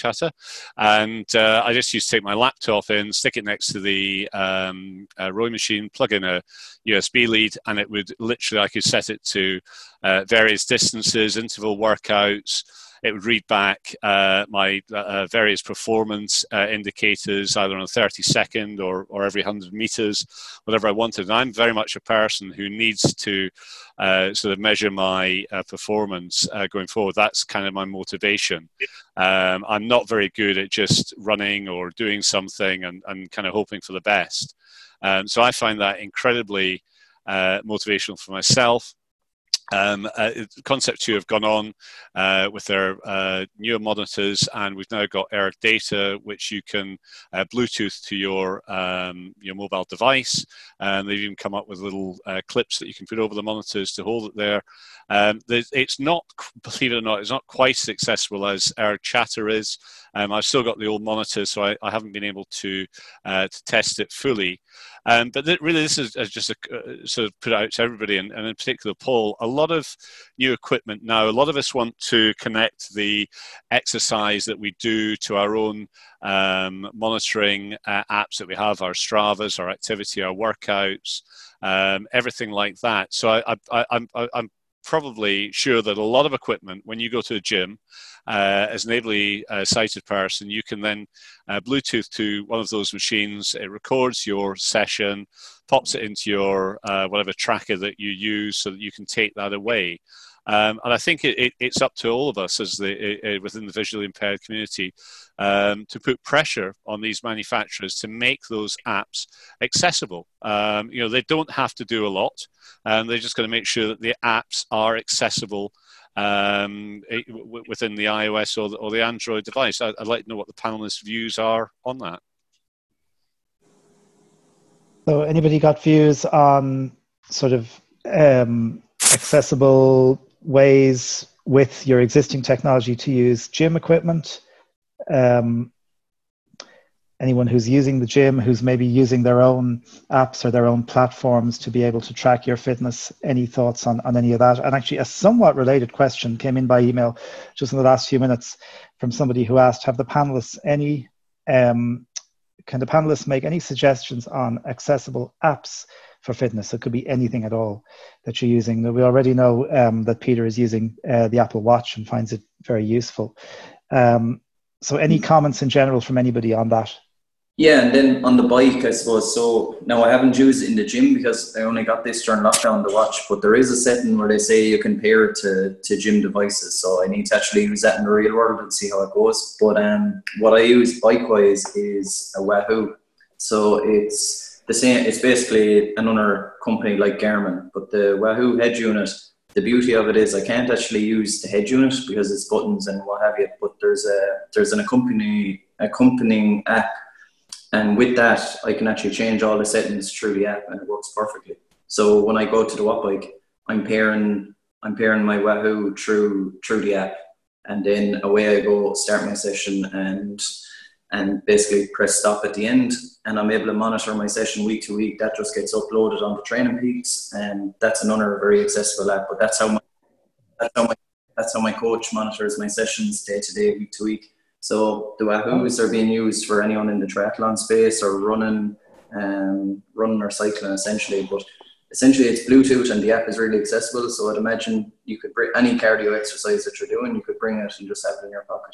I: And I just used to take my laptop in, stick it next to the rowing machine, plug in a USB lead, and it would literally, I could set it to various distances, interval workouts. It would read back my various performance indicators, either on a 30-second or every 100 meters, whatever I wanted. And I'm very much a person who needs to sort of measure my performance going forward. That's kind of my motivation. I'm not very good at just running or doing something and kind of hoping for the best. So I find that incredibly motivational for myself. Concept 2 have gone on with their newer monitors, and we've now got Air Data, which you can Bluetooth to your mobile device. And they've even come up with little clips that you can put over the monitors to hold it there. It's not, believe it or not, it's not quite as accessible as Air Chatter is. I've still got the old monitor, so I haven't been able to test it fully. But this is just sort of put out to everybody, and in particular Paul, a lot of new equipment now. A lot of us want to connect the exercise that we do to our own monitoring apps that we have, our Stravas, our activity, our workouts, everything like that. So I'm probably sure that a lot of equipment, when you go to a gym, as an ably sighted person, you can then Bluetooth to one of those machines. It records your session, pops it into your whatever tracker that you use, so that you can take that away. And I think it's up to all of us as within the visually impaired community to put pressure on these manufacturers to make those apps accessible. They don't have to do a lot, and they're just going to make sure that the apps are accessible within the iOS or the Android device. I'd like to know what the panelists' views are on that.
A: So anybody got views on sort of accessible ways with your existing technology to use gym equipment? Anyone who's using the gym, who's maybe using their own apps or their own platforms to be able to track your fitness? Any thoughts on any of that? And actually a somewhat related question came in by email just in the last few minutes from somebody who asked, have the panelists can the panelists make any suggestions on accessible apps for fitness? It could be anything at all that you're using. We already know that Peter is using the Apple Watch and finds it very useful. So any comments in general from anybody on that?
D: Yeah, and then on the bike, I suppose, so now I haven't used it in the gym because I only got this during lockdown, the watch, but there is a setting where they say you can pair it to gym devices, so I need to actually use that in the real world and see how it goes. But what I use bike-wise is a Wahoo. So it's the same, it's basically another company like Garmin, but the Wahoo head unit, the beauty of it is I can't actually use the head unit because it's buttons and what have you, but there's an accompanying app. And with that, I can actually change all the settings through the app, and it works perfectly. So when I go to the Wattbike, I'm pairing my Wahoo through the app, and then away I go, start my session, and basically press stop at the end, and I'm able to monitor my session week to week. That just gets uploaded onto Training Peaks, and that's another very accessible app. But that's how my coach monitors my sessions day to day, week to week. So the Wahoos are being used for anyone in the triathlon space or running or cycling essentially. But essentially it's Bluetooth and the app is really accessible. So I'd imagine you could bring any cardio exercise that you're doing, you could bring it and just have it in your pocket.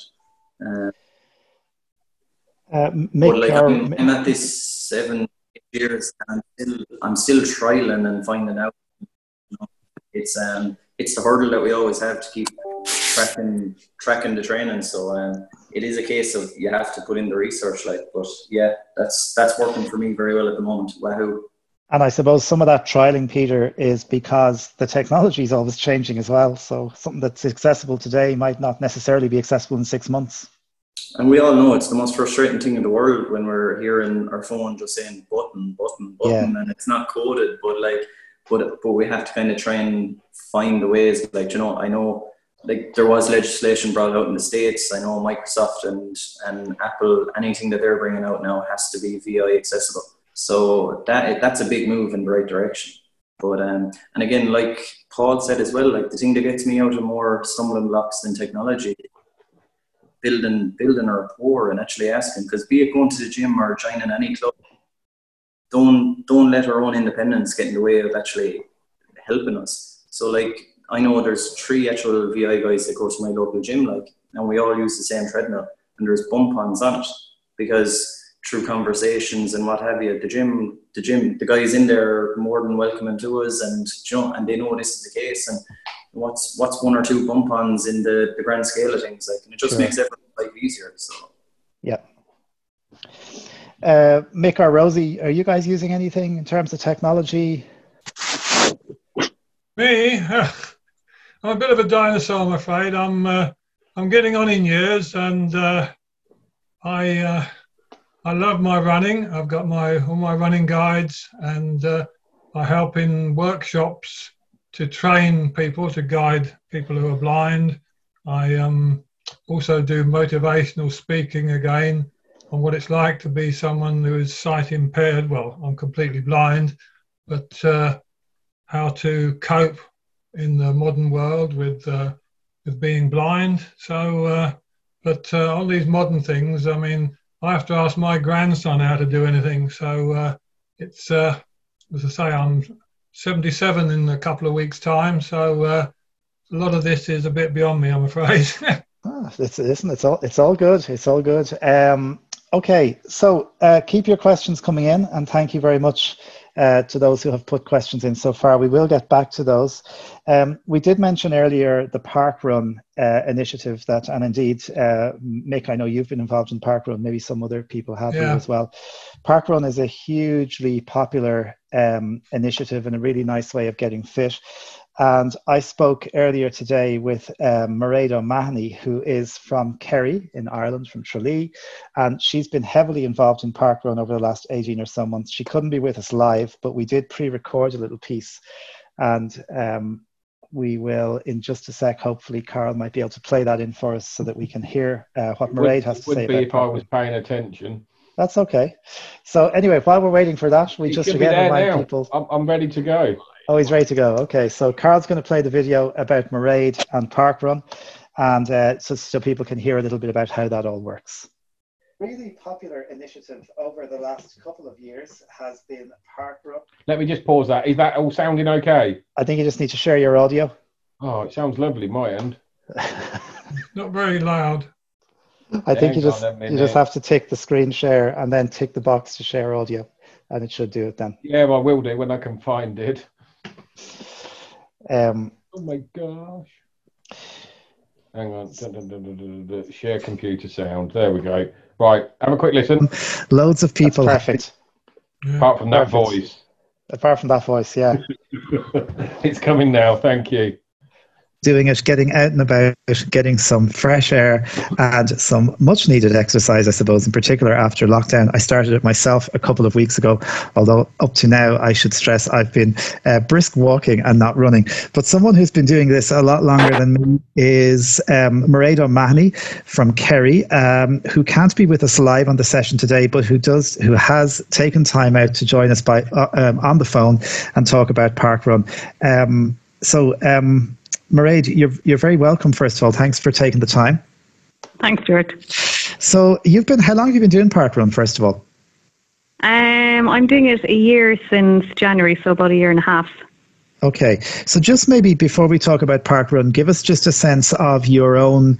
D: But like I'm at this 7 years and I'm still trialing and finding out. You know, it's the hurdle that we always have to keep tracking the training. So it is a case of you have to put in the research, but yeah, that's working for me very well at the moment. Wahoo.
A: And I suppose some of that trialing, Peter, is because the technology is always changing as well. So something that's accessible today might not necessarily be accessible in 6 months.
D: And we all know it's the most frustrating thing in the world when we're hearing our phone just saying button, and it's not coded, but we have to kind of try and find the ways. I know. There was legislation brought out in the States. I know Microsoft and Apple, anything that they're bringing out now has to be VI accessible. So that's a big move in the right direction. But and again, like Paul said as well, the thing that gets me out of more stumbling blocks than technology, building a rapport and actually asking, because be it going to the gym or joining any club, don't let our own independence get in the way of actually helping us. So I know there's 3 actual VI guys that go to my local gym, and we all use the same treadmill, and there's bump-ons on it, because through conversations and what have you, the gym, the guys in there are more than welcoming to us, and and they know this is the case, and what's 1 or 2 bump-ons in the grand scale of things, and it just makes everyone's life easier. So
A: yeah. Mick or Rosie, are you guys using anything in terms of technology?
E: Me? I'm a bit of a dinosaur, I'm afraid. I'm getting on in years, and I love my running. I've got all my running guides, and I help in workshops to train people, to guide people who are blind. I also do motivational speaking again on what it's like to be someone who is sight impaired. Well, I'm completely blind, but how to cope in the modern world with being blind. So, but on these modern things, I mean, I have to ask my grandson how to do anything. So it's, as I say, I'm 77 in a couple of weeks' time. So a lot of this is a bit beyond me, I'm afraid.
A: It's all good. It's all good. Okay, so keep your questions coming in, and thank you very much to those who have put questions in so far. We will get back to those. We did mention earlier the Parkrun initiative and indeed, Mick, I know you've been involved in Parkrun, maybe some other people have here as well. Parkrun is a hugely popular initiative and a really nice way of getting fit. And I spoke earlier today with Mairead O'Mahony, who is from Kerry in Ireland, from Tralee, and she's been heavily involved in parkrun over the last 18 or so months. She couldn't be with us live, but we did pre-record a little piece, and we will, in just a sec, hopefully Carl might be able to play that in for us so that we can hear what Mairead has to say about
F: it would be if I
A: parkrun.
F: was paying attention.
A: That's okay. So anyway, while we're waiting for that, we just again remind people.
F: I'm ready to go.
A: Oh, he's ready to go. Okay, so Carl's going to play the video about Mairead and parkrun, and so people can hear a little bit about how that all works. Really popular initiative over the last couple of years has been parkrun.
F: Let me just pause that. Is that all sounding okay?
A: I think you just need to share your audio.
F: Oh, it sounds lovely, my end.
E: Not very loud.
A: I think you just have to tick the screen share and then tick the box to share audio, and it should do it then.
F: Yeah, I will do when I can find it.
A: Oh
F: my gosh. Hang on. Share computer sound. There we go. Right, have a quick listen.
A: Loads of people. That's perfect.
F: Apart from that voice.
A: Apart from that voice, yeah.
F: It's coming now. Thank you.
A: Doing it, getting out and about, getting some fresh air and some much needed exercise, I suppose, in particular after lockdown. I started it myself a couple of weeks ago, although up to now, I should stress, I've been brisk walking and not running. But someone who's been doing this a lot longer than me is Mairead O'Mahony from Kerry, who can't be with us live on the session today, but who has taken time out to join us by on the phone and talk about parkrun. Mairead, you're very welcome, first of all. Thanks for taking the time.
J: Thanks, Stuart.
A: So how long have you been doing parkrun, first of all?
J: I'm doing it a year since January, so about a year and a half.
A: Okay, so just maybe before we talk about parkrun, give us just a sense of your own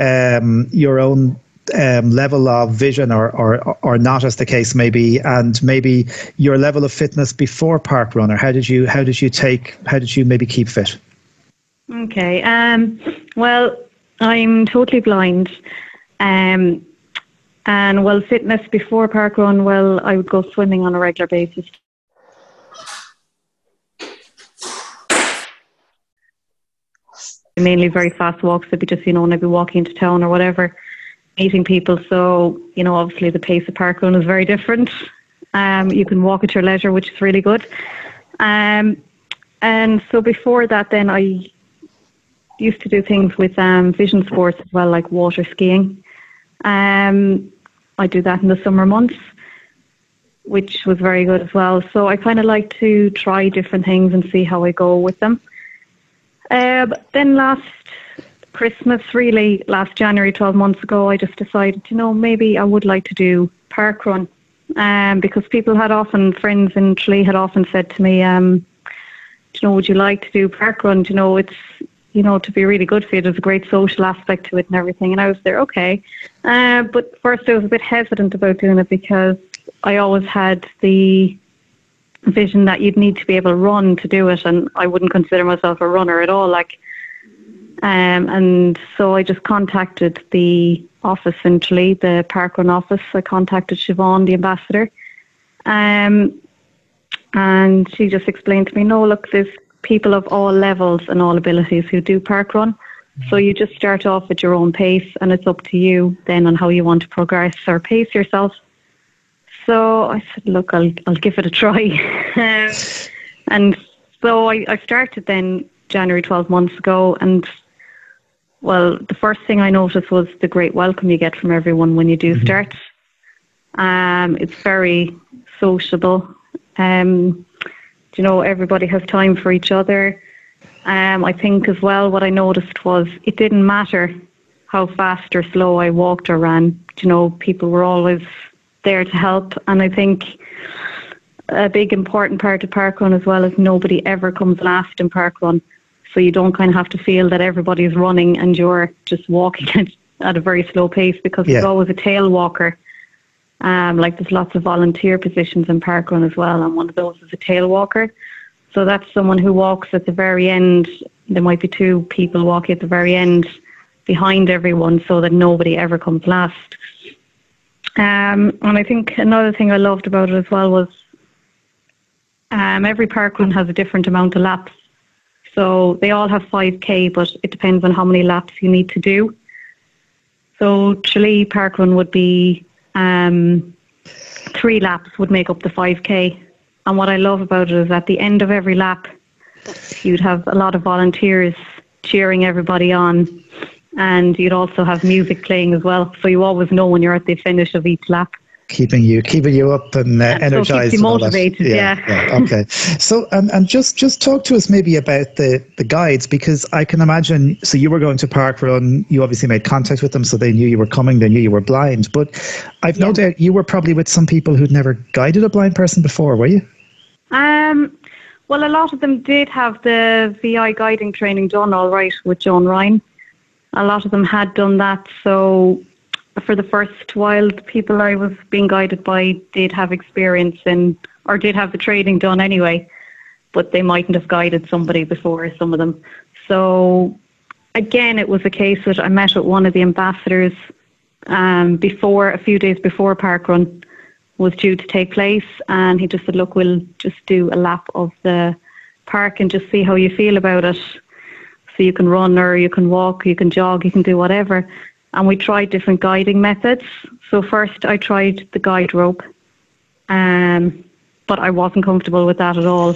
A: level of vision or not, as the case may be, and maybe your level of fitness before parkrun, or how did you maybe keep fit?
J: Okay. Well, I'm totally blind. And fitness before parkrun, well, I would go swimming on a regular basis. Mainly very fast walks. It'd be just, when I'd be walking into town or whatever, meeting people. So, obviously the pace of parkrun is very different. You can walk at your leisure, which is really good. And so before that, then I used to do things with vision sports as well, like water skiing. I do that in the summer months, which was very good as well. So I kind of like to try different things and see how I go with them. But then last Christmas, really, last January, 12 months ago, I just decided, maybe I would like to do parkrun. Because friends in Tralee had often said to me, would you like to do parkrun? It's, to be really good for you. There's a great social aspect to it and everything. And I was there, okay. But first I was a bit hesitant about doing it because I always had the vision that you'd need to be able to run to do it. And I wouldn't consider myself a runner at all. And so I just contacted the office in Tralee, the parkrun office. I contacted Siobhan, the ambassador. And she just explained to me, no, look, there's people of all levels and all abilities who do parkrun. So you just start off at your own pace, and it's up to you then on how you want to progress or pace yourself. So I said, look, I'll give it a try. And so I started then January 12 months ago, and well, the first thing I noticed was the great welcome you get from everyone when you do start. It's very sociable. Everybody has time for each other. I think as well, what I noticed was it didn't matter how fast or slow I walked or ran. People were always there to help. And I think a big important part of parkrun as well is nobody ever comes last in parkrun. So you don't kind of have to feel that everybody's running and you're just walking at a very slow pace, because there's always a tail walker. There's lots of volunteer positions in parkrun as well, and one of those is a tail walker. So that's someone who walks at the very end. There might be two people walking at the very end behind everyone so that nobody ever comes last. And I think another thing I loved about it as well was every parkrun has a different amount of laps. So they all have 5K, but it depends on how many laps you need to do. So Tralee Parkrun would be 3 laps would make up the 5K. And what I love about it is at the end of every lap, you'd have a lot of volunteers cheering everybody on. And you'd also have music playing as well. So you always know when you're at the finish of each lap.
A: Keeping you up and energized.
J: So keeps you motivated, yeah.
A: Okay. So, and just talk to us maybe about the guides, because I can imagine, so you were going to Parkrun, you obviously made contact with them, so they knew you were coming, they knew you were blind, but I've no doubt you were probably with some people who'd never guided a blind person before, were you?
J: Well, a lot of them did have the VI guiding training done all right with Joan Ryan. A lot of them had done that, so for the first while, the people I was being guided by did have experience in, or did have the training done anyway, but they mightn't have guided somebody before, some of them. So again, it was a case that I met with one of the ambassadors a few days before Parkrun was due to take place, and he just said, look, we'll just do a lap of the park and just see how you feel about it. So you can run or you can walk, you can jog, you can do whatever. And we tried different guiding methods. So first I tried the guide rope, but I wasn't comfortable with that at all.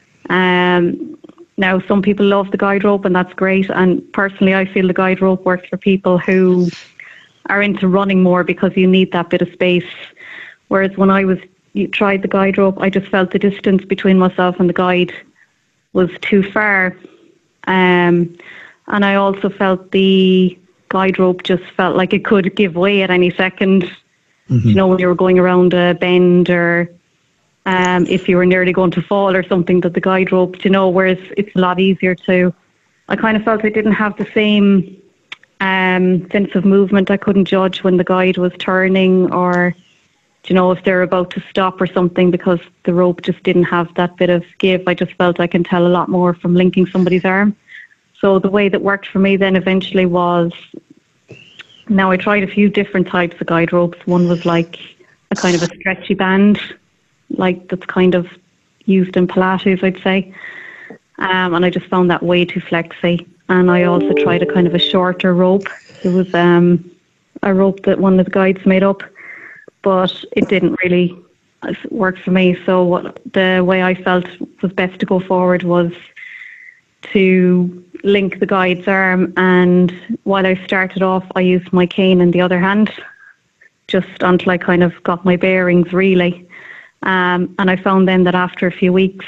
J: Now, some people love the guide rope, and that's great. And personally, I feel the guide rope works for people who are into running more, because you need that bit of space. Whereas when you tried the guide rope, I just felt the distance between myself and the guide was too far. And I also felt the guide rope just felt like it could give way at any second. Mm-hmm. You know, when you were going around a bend, or if you were nearly going to fall or something, that the guide rope, whereas it's a lot easier I kind of felt I didn't have the same sense of movement. I couldn't judge when the guide was turning, or if they're about to stop or something, because the rope just didn't have that bit of give. I just felt I can tell a lot more from linking somebody's arm. So the way that worked for me then eventually was, now I tried a few different types of guide ropes. One was like a kind of a stretchy band, like that's kind of used in Pilates, I'd say. And I just found that way too flexy. And I also tried a kind of a shorter rope. It was a rope that one of the guides made up, but it didn't really work for me. So the way I felt was best to go forward was to link the guide's arm, and while I started off, I used my cane in the other hand, just until I kind of got my bearings, really. And I found then that after a few weeks,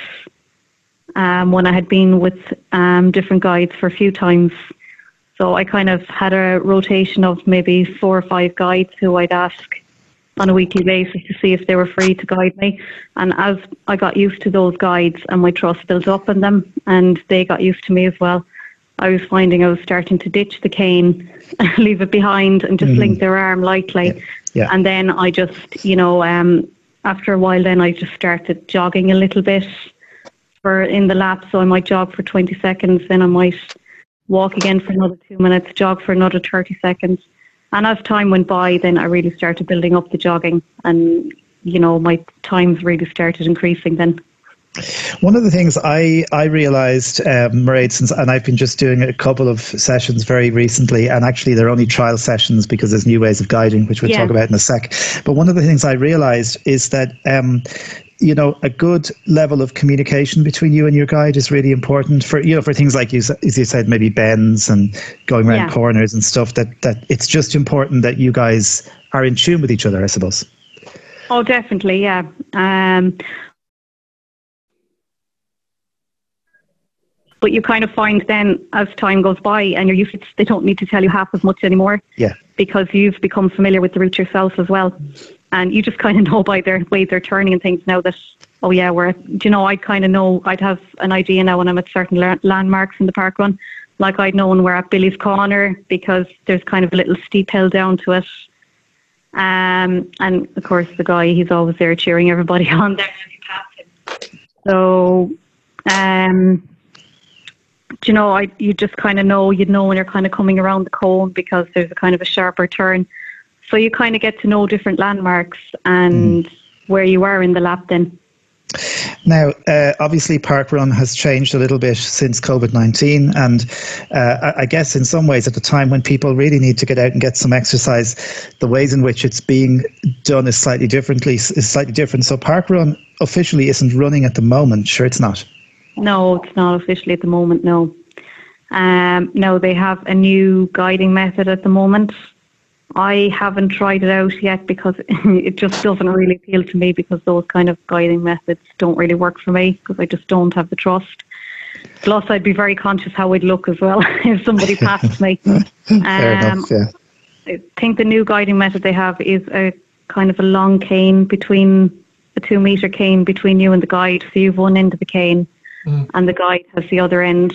J: when I had been with different guides for a few times, so I kind of had a rotation of maybe 4 or 5 guides who I'd ask on a weekly basis to see if they were free to guide me. And as I got used to those guides and my trust built up in them, and they got used to me as well, I was finding I was starting to ditch the cane, leave it behind, and just link their arm lightly. Yeah. And then I just, after a while, then I just started jogging a little bit in the lap. So I might jog for 20 seconds, then I might walk again for another 2 minutes, jog for another 30 seconds. And as time went by, then I really started building up the jogging, and, my times really started increasing then.
A: One of the things I realised, Mairead, and I've been just doing a couple of sessions very recently, and actually they're only trial sessions because there's new ways of guiding, which we'll talk about in a sec. But one of the things I realised is that, a good level of communication between you and your guide is really important for things like, as you said, maybe bends and going around corners and stuff, that it's just important that you guys are in tune with each other, I suppose.
J: Oh, definitely, yeah. But you kind of find then, as time goes by and you're used to it, they don't need to tell you half as much anymore. Yeah. Because you've become familiar with the route yourself as well. And you just kind of know by their way they're turning and things now that, I kind of know, I'd have an idea now when I'm at certain landmarks in the park run. Like I'd know when we're at Billy's Corner, because there's kind of a little steep hill down to it. And of course the guy, he's always there cheering everybody on there as you pass him. So, you just kind of know, you'd know when you're kind of coming around the cone, because there's a kind of a sharper turn. So you kind of get to know different landmarks and where you are in the lap then.
A: Now, obviously, parkrun has changed a little bit since COVID-19, and I guess in some ways, at the time when people really need to get out and get some exercise, the ways in which it's being done is slightly different. So, parkrun officially isn't running at the moment. Sure, it's not.
J: No, it's not officially at the moment. No. No, they have a new guiding method at the moment. I haven't tried it out yet because it just doesn't really appeal to me, because those kind of guiding methods don't really work for me, because I just don't have the trust. Plus, I'd be very conscious how I'd look as well if somebody passed me.
A: Fair enough, yeah.
J: I think the new guiding method they have is a kind of a long cane, between a 2 metre cane between you and the guide. So you've one end of the cane and the guide has the other end.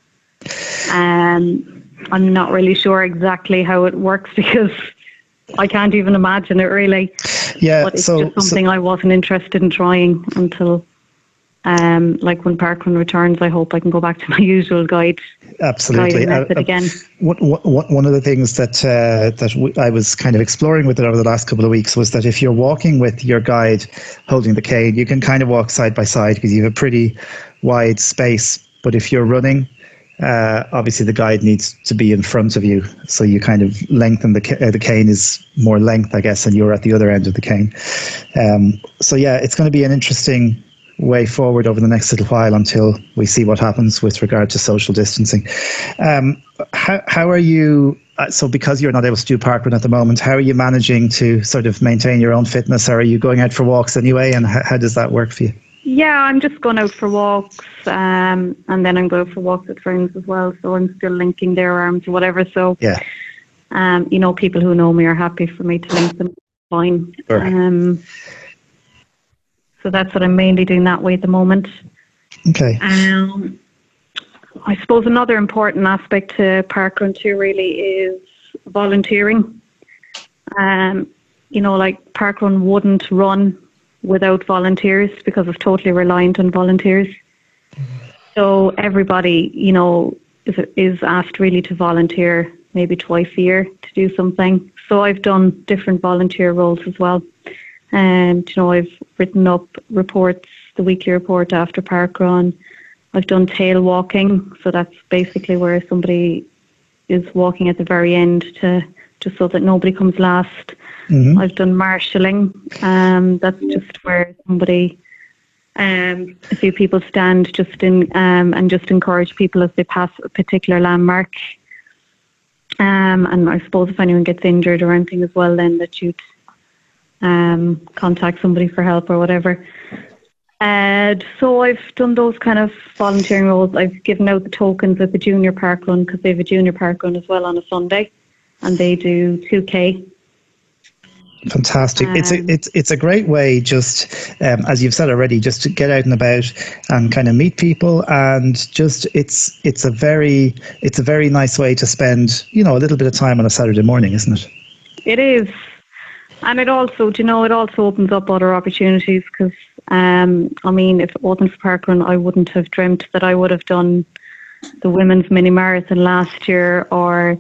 J: I'm not really sure exactly how it works, because I can't even imagine it really.
A: Yeah,
J: but it's just something I wasn't interested in trying until, like when parkrun returns, I hope I can go back to my usual guide.
A: Absolutely.
J: Method again.
A: One of the things that I was kind of exploring with it over the last couple of weeks was that if you're walking with your guide holding the cane, you can kind of walk side by side because you have a pretty wide space. But if you're running, obviously the guide needs to be in front of you, so you kind of lengthen the cane is more length, I guess, and you're at the other end of the cane. So yeah, it's going to be an interesting way forward over the next little while until we see what happens with regard to social distancing. How are you? So because you're not able to do parkrun at the moment, how are you managing to sort of maintain your own fitness? Or are you going out for walks anyway, and how does that work for you?
J: Yeah, I'm just going out for walks, and then I'm going for walks with friends as well. So I'm still linking their arms or whatever. So,
A: yeah,
J: people who know me are happy for me to link them. Fine.
A: Sure.
J: So that's what I'm mainly doing that way at the moment.
A: Okay.
J: I suppose another important aspect to parkrun too really is volunteering. Like parkrun wouldn't run without volunteers, because it's totally reliant on volunteers. So everybody, is asked really to volunteer maybe twice a year to do something. So I've done different volunteer roles as well. And, I've written up reports, the weekly report after parkrun. I've done tail walking. So that's basically where somebody is walking at the very end just so that nobody comes last. Mm-hmm. I've done marshalling. That's just where somebody, a few people stand just in and just encourage people as they pass a particular landmark. And I suppose if anyone gets injured or anything as well, then that you'd contact somebody for help or whatever. So I've done those kind of volunteering roles. I've given out the tokens at the junior parkrun, because they have a junior parkrun as well on a Sunday, and they do 2K.
A: Fantastic. It's a great way, just as you've said already, just to get out and about and kind of meet people, and just it's a very nice way to spend a little bit of time on a Saturday morning, isn't it?
J: It is. And it also, it also opens up other opportunities, because if it wasn't for parkrun, I wouldn't have dreamt that I would have done the women's mini marathon last year, or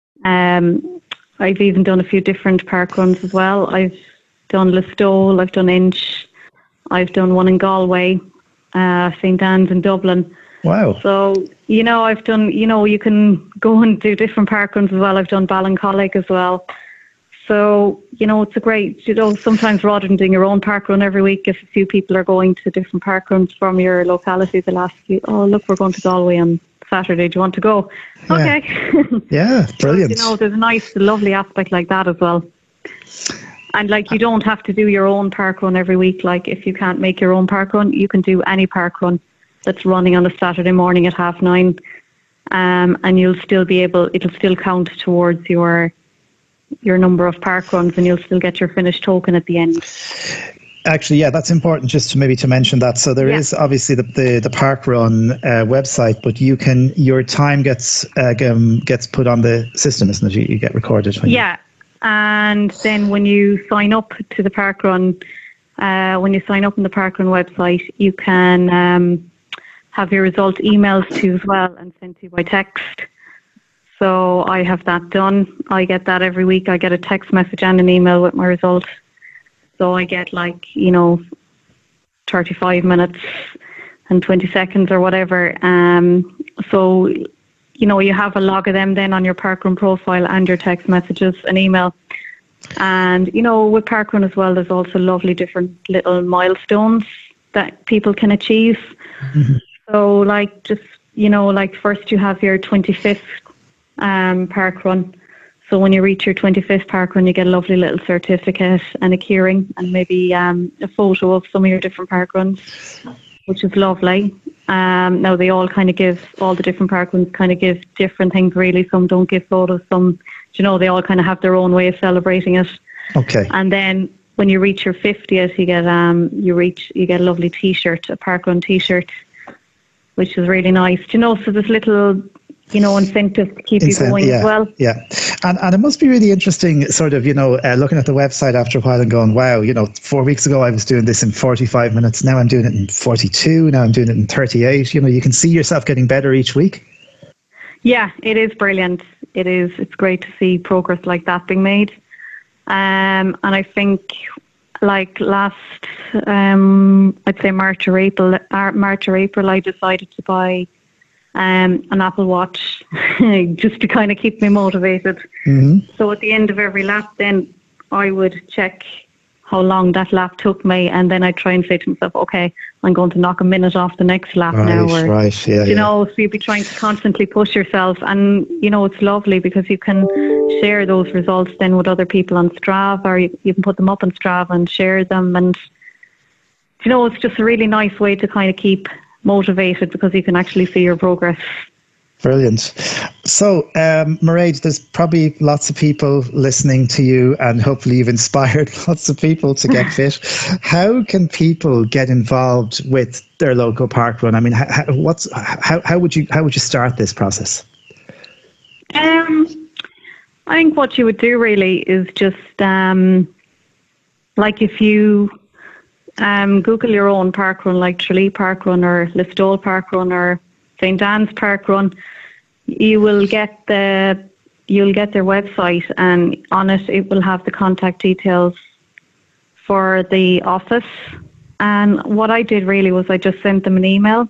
J: I've even done a few different parkruns as well. I've done Listowel, I've done Inch, I've done one in Galway, St. Anne's in Dublin.
A: Wow.
J: So, I've done, you can go and do different parkruns as well. I've done Ballincollig as well. So, it's a great, sometimes rather than doing your own parkrun every week, if a few people are going to different parkruns from your locality, they'll ask you, oh, look, we're going to Galway on Saturday, do you want to go?
A: Yeah.
J: Okay.
A: Yeah, brilliant.
J: There's a nice, lovely aspect like that as well. And you don't have to do your own parkrun every week. Like, if you can't make your own parkrun, you can do any parkrun that's running on a Saturday morning at 9:30. And you'll still be it'll still count towards your number of parkruns, and you'll still get your finished token at the end.
A: Actually, yeah, that's important just to mention that. So there is obviously the parkrun website, but your time gets put on the system, isn't it? You get recorded.
J: And then when you sign up to the parkrun, when you sign up on the parkrun website, you can have your results emailed to you as well and sent to you by text. So I have that done. I get that every week. I get a text message and an email with my results. So I get 3 35 minutes and 20 seconds or whatever. So, you know, you have a log of them then on your parkrun profile and your text messages and email. And, you know, with parkrun as well, there's also lovely different little milestones that people can achieve. Mm-hmm. So, like, just, you know, like first you have your 25th parkrun. So when you reach your 25th parkrun, you get a lovely little certificate and a keyring and maybe a photo of some of your different parkruns, which is lovely. Now they all kind of give, all the different parkruns kind of give different things really. Some don't give photos, some, you know, they all kind of have their own way of celebrating it.
A: Okay.
J: And then when you reach your 50th, you get a lovely T-shirt, a parkrun T-shirt, which is really nice. You know, so there's little, you know, incentive to keep you going as well.
A: Yeah. And it must be really interesting sort of, you know, looking at the website after a while and going, wow, you know, 4 weeks ago I was doing this in 45 minutes. Now I'm doing it in 42. Now I'm doing it in 38. You know, you can see yourself getting better each week.
J: Yeah, it is brilliant. It is. It's great to see progress like that being made. And I think like last, I'd say March or April, I decided to buy an Apple Watch just to kind of keep me motivated. Mm-hmm. So at the end of every lap then I would check how long that lap took me, and then I'd try and say to myself, okay, I'm going to knock a minute off the next lap now. You know, so you'd be trying to constantly push yourself, and you know, it's lovely because you can share those results then with other people on Strava, or you can put them up on Strava and share them, and you know, it's just a really nice way to kind of keep motivated because you can actually see your progress.
A: Brilliant. So, Mairead, there's probably lots of people listening to you, and hopefully you've inspired lots of people to get fit. How can people get involved with their local parkrun? I mean, how would you start this process?
J: I think what you would do really is just like if you Google your own parkrun, like Tralee Parkrun or Listowel Parkrun or St. Anne's Parkrun, you'll get their website, and on it will have the contact details for the office. And what I did really was I just sent them an email.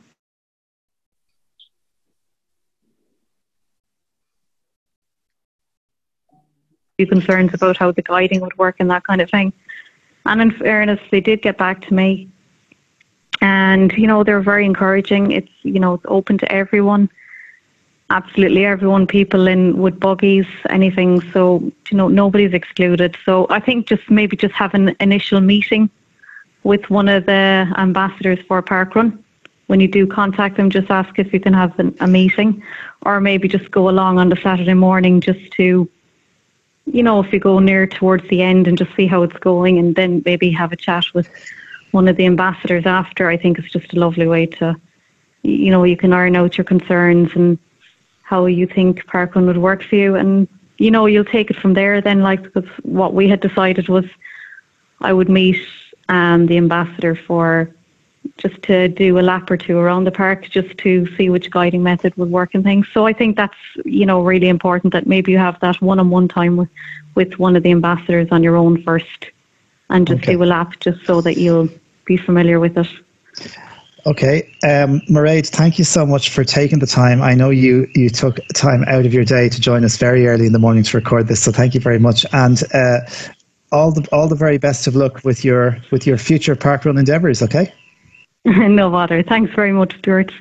J: Few concerns about how the guiding would work and that kind of thing. And in fairness, they did get back to me. And, you know, they're very encouraging. It's, you know, it's open to everyone, absolutely everyone, people in with buggies, anything. So, you know, nobody's excluded. So I think just have an initial meeting with one of the ambassadors for Parkrun. When you do contact them, just ask if you can have a meeting, or maybe just go along on the Saturday morning just to, you know, if you go near towards the end and just see how it's going, and then maybe have a chat with one of the ambassadors after. I think it's just a lovely way to, you know, you can iron out your concerns and how you think parkrun would work for you, and you know, you'll take it from there then. Like, because what we had decided was I would meet the ambassador for just to do a lap or two around the park, just to see which guiding method would work and things. So I think that's, you know, really important that maybe you have that one-on-one time with one of the ambassadors on your own first, and just do a lap just so that you'll be familiar with it.
A: Okay. Mairead, thank you so much for taking the time. I know you took time out of your day to join us very early in the morning to record this, so thank you very much. And all the very best of luck with your future parkrun endeavours, okay?
J: No bother. Thanks very much, Stuart.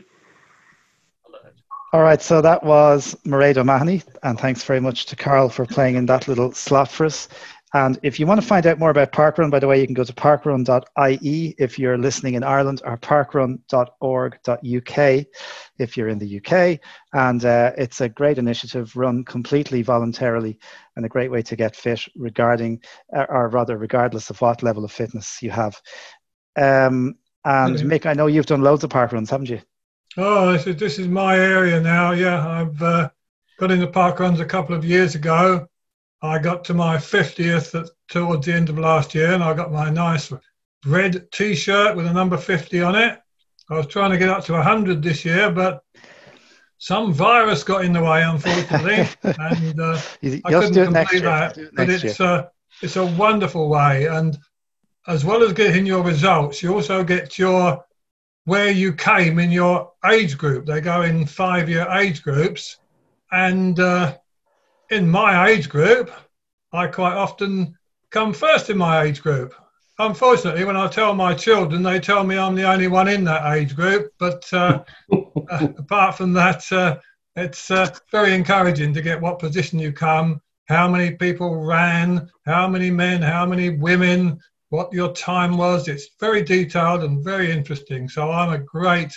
A: All right, so that was Mairead O'Mahony, and thanks very much to Carl for playing in that little slot for us. And if you want to find out more about Parkrun, by the way, you can go to parkrun.ie if you're listening in Ireland, or parkrun.org.uk if you're in the UK. And it's a great initiative run completely voluntarily, and a great way to get fit regardless of what level of fitness you have. And Mick, I know you've done loads of parkruns, haven't you?
E: Oh, this is my area now. Yeah, I've got into parkruns a couple of years ago. I got to my 50th towards the end of last year, and I got my nice red T-shirt with a number 50 on it. I was trying to get up to 100 this year, but some virus got in the way, unfortunately, and I couldn't complete that. But it's a wonderful way, and as well as getting your results, you also get your where you came in your age group. They go in 5-year age groups, and in my age group, I quite often come first in my age group. Unfortunately, when I tell my children, they tell me I'm the only one in that age group. But apart from that, it's very encouraging to get what position you come, how many people ran, how many men, how many women, what your time was. It's very detailed and very interesting. So I'm a great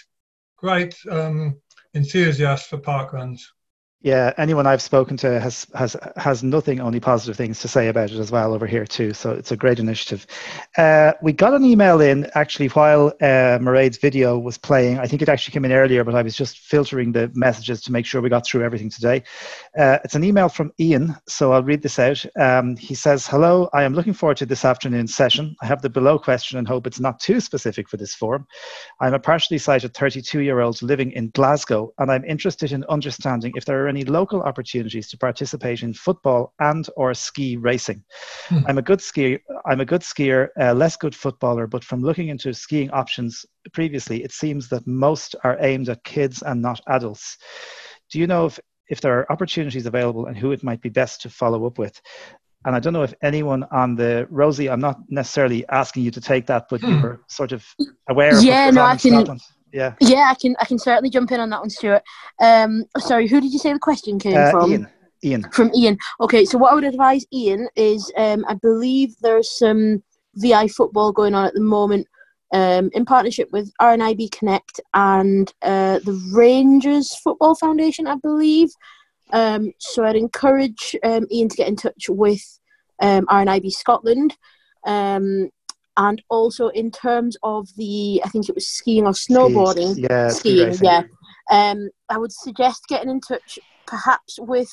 E: enthusiast for parkruns.
A: Yeah, anyone I've spoken to has nothing, only positive things to say about it as well over here too. So it's a great initiative. We got an email in actually while Mairead's video was playing. I think it actually came in earlier, but I was just filtering the messages to make sure we got through everything today. It's an email from Ian, so I'll read this out. He says, "Hello, I am looking forward to this afternoon's session. I have the below question and hope it's not too specific for this forum. I'm a partially sighted 32-year-old living in Glasgow, and I'm interested in understanding if there are any local opportunities to participate in football and or ski racing. I'm a good skier, less good footballer, but from looking into skiing options previously, it seems that most are aimed at kids and not adults. Do you know if there are opportunities available and who it might be best to follow up with?" And I don't know if anyone on the, Rosie, I'm not necessarily asking you to take that, but you were sort of aware of what goes on in Scotland. Yeah,
B: I can certainly jump in on that one, Stuart. Sorry, who did you say the question came from?
A: Ian.
B: From Ian. Okay, so what I would advise Ian is, I believe there's some VI football going on at the moment in partnership with RNIB Connect and the Rangers Football Foundation, I believe. So I'd encourage Ian to get in touch with RNIB Scotland. And also in terms of I think it was skiing or snowboarding. Skiing, yeah. I would suggest getting in touch perhaps with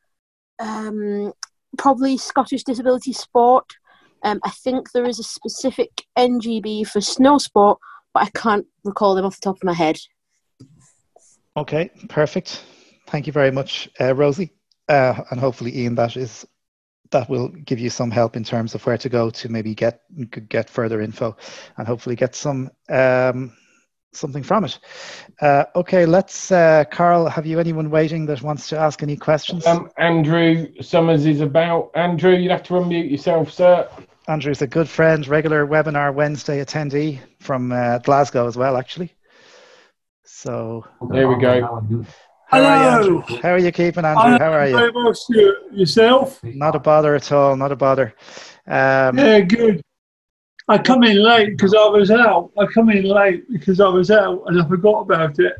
B: probably Scottish Disability Sport. I think there is a specific NGB for snow sport, but I can't recall them off the top of my head.
A: Okay, perfect. Thank you very much, Rosie. And hopefully, Ian, that will give you some help in terms of where to go to maybe get further info and hopefully get some something from it. Okay, let's, Carl, have you anyone waiting that wants to ask any questions?
F: Andrew Summers is about. Andrew, you'd have to unmute yourself, sir.
A: Andrew's a good friend, regular Webinar Wednesday attendee from Glasgow as well, actually. So
F: there we go.
K: Hello.
A: How are you keeping, Andrew? How are you?
K: Very well, Stuart. Yourself?
A: Not a bother at all. Not a bother.
K: Yeah, good. I come in late because I was out. And I forgot about it.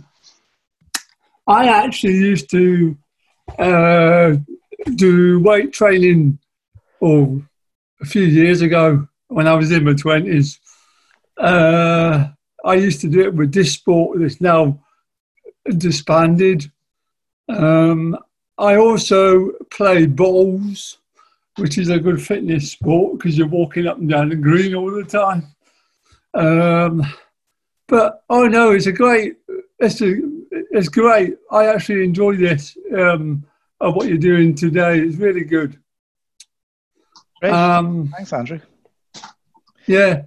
K: I actually used to do weight training a few years ago when I was in my 20s. I used to do it with this sport that's now disbanded. I also play bowls, which is a good fitness sport because you're walking up and down the green all the time. But no, it's great. I actually enjoy this of what you're doing today. It's really good.
A: Great. Thanks, Andrew.
K: Yeah.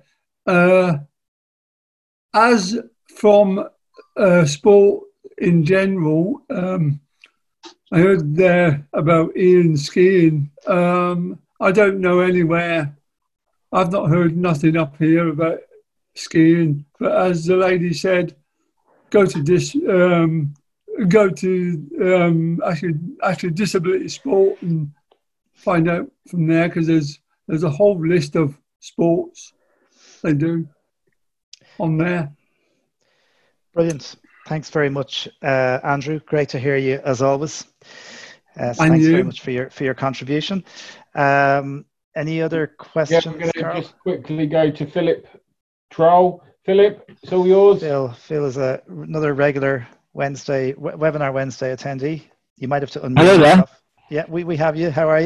K: As from sport in general, I heard there about Ian skiing. I don't know anywhere. I've not heard nothing up here about skiing. But as the lady said, go to actually disability sport and find out from there, because there's a whole list of sports they do on there.
A: Brilliant. Thanks very much, Andrew. Great to hear you as always. Thanks very much for your contribution. Any other questions?
F: Yeah, we're going to just quickly go to Philip Troll. Philip, it's all yours.
A: Phil is another regular Webinar Wednesday attendee. You might have to unmute
L: yourself.
A: Yeah, we have you. How are you?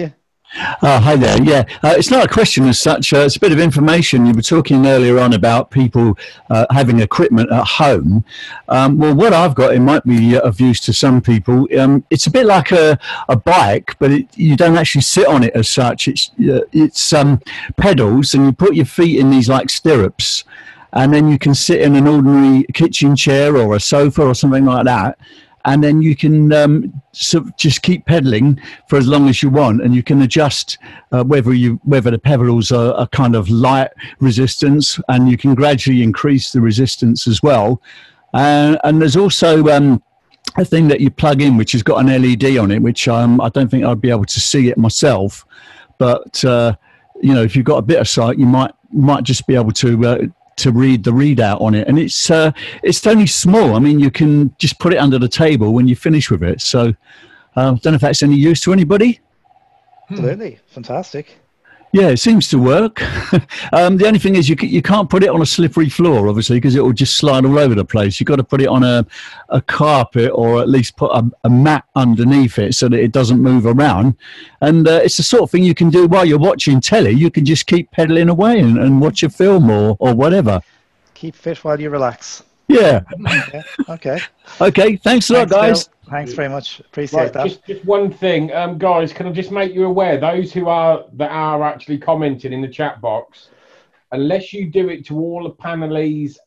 L: Hi there. Yeah, it's not a question as such. It's a bit of information. You were talking earlier on about people having equipment at home. Well, what I've got, it might be of use to some people. It's a bit like a bike, but you don't actually sit on it as such. It's pedals, and you put your feet in these like stirrups, and then you can sit in an ordinary kitchen chair or a sofa or something like that. And then you can just keep pedaling for as long as you want, and you can adjust whether the pedals are kind of light resistance, and you can gradually increase the resistance as well. And there's also a thing that you plug in, which has got an LED on it, which I don't think I'd be able to see it myself, but if you've got a bit of sight, you might just be able to read the readout on it, and it's only small. I mean, you can just put it under the table when you finish with it. So I don't know if that's any use to anybody.
A: Absolutely. Fantastic.
L: Yeah, it seems to work. The only thing is you can't put it on a slippery floor, obviously, because it will just slide all over the place. You've got to put it on a carpet, or at least put a mat underneath it so that it doesn't move around. And it's the sort of thing you can do while you're watching telly. You can just keep pedaling away and watch a film or whatever.
A: Keep fit while you relax.
L: Yeah.
A: Okay.
L: Okay. Thanks a lot, guys.
A: Phil. Thanks very much. Appreciate that.
F: Just one thing, guys. Can I just make you aware, those that are actually commenting in the chat box, unless you do it to all the panelists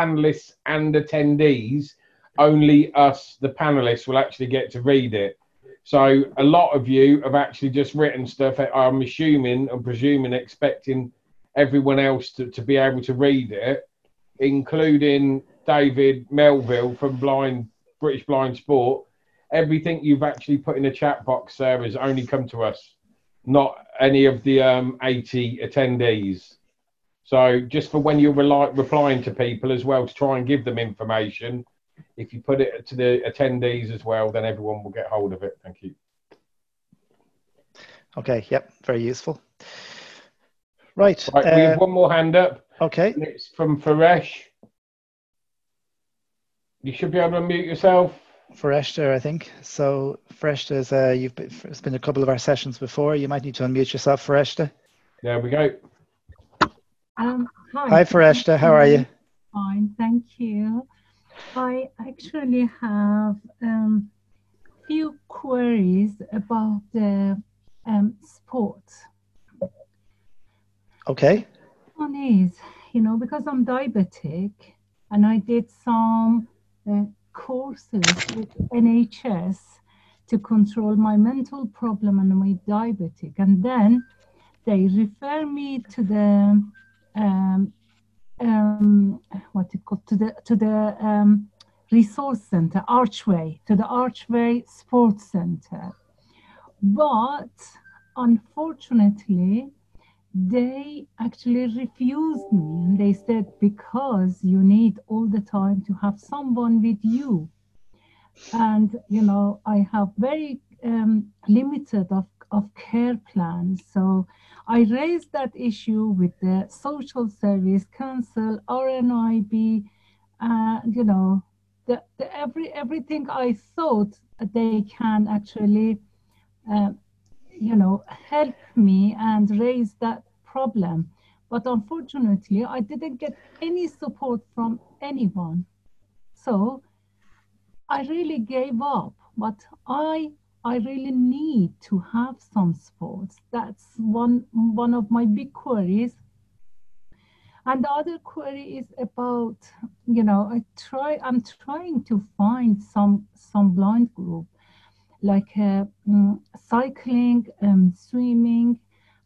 F: and attendees, only us, the panelists, will actually get to read it. So a lot of you have actually just written stuff. I'm presuming, expecting everyone else to be able to read it, including David Melville from British Blind Sport. Everything you've actually put in the chat box, sir, has only come to us, not any of the 80 attendees. So just for when you're replying to people as well, to try and give them information, if you put it to the attendees as well, then everyone will get hold of it. Thank you.
A: Okay, yep, very useful. Right.
F: We have one more hand up.
A: Okay.
F: And it's from Faresh. You should be able to unmute yourself.
A: Fareshta, I think. So Fareshta, it's been a couple of our sessions before. You might need to unmute yourself, Fareshta.
F: There we go.
A: Hi, Fareshta. How are you?
M: Fine, thank you. I actually have few queries about the sports.
A: Okay.
M: One is, because I'm diabetic, and I did some courses with NHS to control my mental problem and my diabetic, and then they refer me to the resource center, to the Archway Sports Center. But unfortunately, they actually refused me, and they said, because you need all the time to have someone with you. And, I have very limited of care plans. So I raised that issue with the Social Service Council, RNIB, everything I thought they can actually, help me and raise that problem. But unfortunately, I didn't get any support from anyone. So I really gave up, but I really need to have some sports. That's one of my big queries. And the other query is about, I'm trying to find some blind group, like cycling, swimming,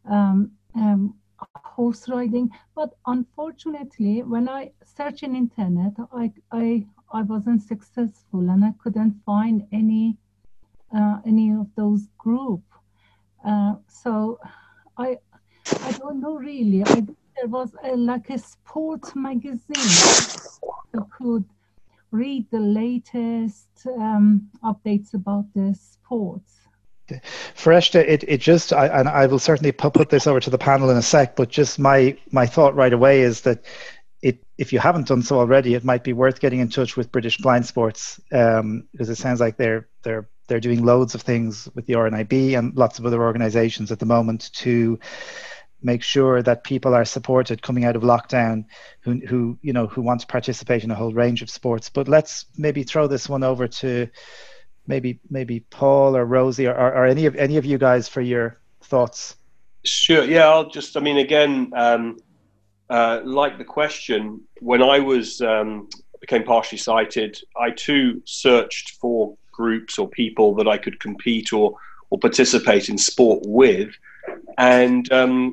M: horse riding. But unfortunately, when I search in internet, I wasn't successful, and I couldn't find any of those groups. So I don't know really. There was a sports magazine that could read the latest updates about the sports.
A: Fareshta, it just, and I will certainly put this over to the panel in a sec, but just my thought right away is that if you haven't done so already, it might be worth getting in touch with British Blind Sports, because it sounds like they're they're doing loads of things with the RNIB and lots of other organisations at the moment to make sure that people are supported coming out of lockdown who want to participate in a whole range of sports. But let's maybe throw this one over to maybe Paul or Rosie or any of you guys for your thoughts.
C: Sure. Yeah, I'll just, again, like the question, when I became partially sighted, I too searched for groups or people that I could compete or participate in sport with. And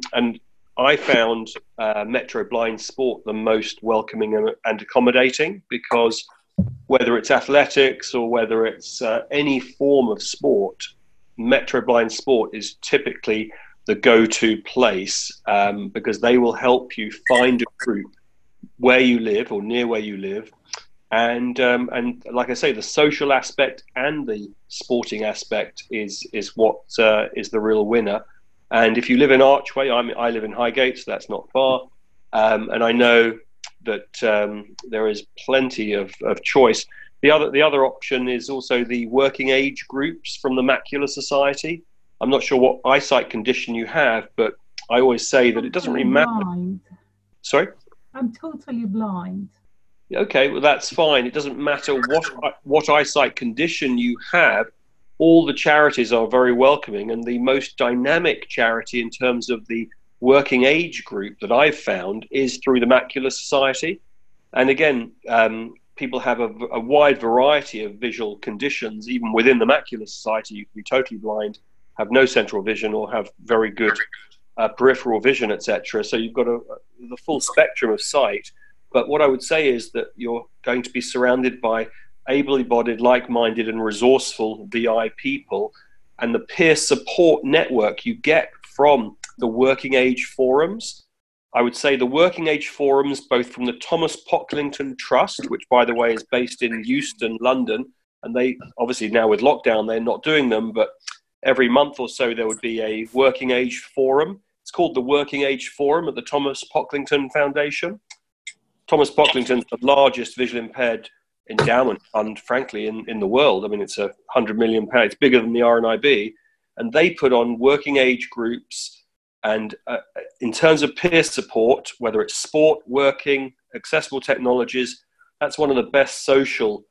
C: I found Metro Blind Sport the most welcoming and accommodating, because whether it's athletics or whether it's any form of sport, Metro Blind Sport is typically the go-to place, because they will help you find a group where you live or near where you live. And like I say, the social aspect and the sporting aspect is what is the real winner. And if you live in Archway, I live in Highgate, so that's not far. And I know that there is plenty of choice. The other option is also the working age groups from the Macular Society. I'm not sure what eyesight condition you have, but I always say that it doesn't really matter.
M: Blind.
C: Sorry?
M: I'm totally blind.
C: Okay, well, that's fine. It doesn't matter what eyesight condition you have. All the charities are very welcoming, and the most dynamic charity in terms of the working age group that I've found is through the Macular Society. And again, people have a wide variety of visual conditions. Even within the Macular Society, you can be totally blind, have no central vision, or have very good peripheral vision, etc. So you've got the full spectrum of sight. But what I would say is that you're going to be surrounded by able-bodied, like-minded and resourceful VI people, and the peer support network you get from the working age forums. I would say the working age forums, both from the Thomas Pocklington Trust, which by the way is based in Euston, London, and they obviously now with lockdown they're not doing them, but every month or so there would be a working age forum. It's called the Working Age Forum at the Thomas Pocklington Foundation. Thomas Pocklington's the largest visually impaired endowment fund, frankly, in the world. It's £100 million. It's bigger than the RNIB, and they put on working age groups. And in terms of peer support, whether it's sport, working, accessible technologies, that's one of the best social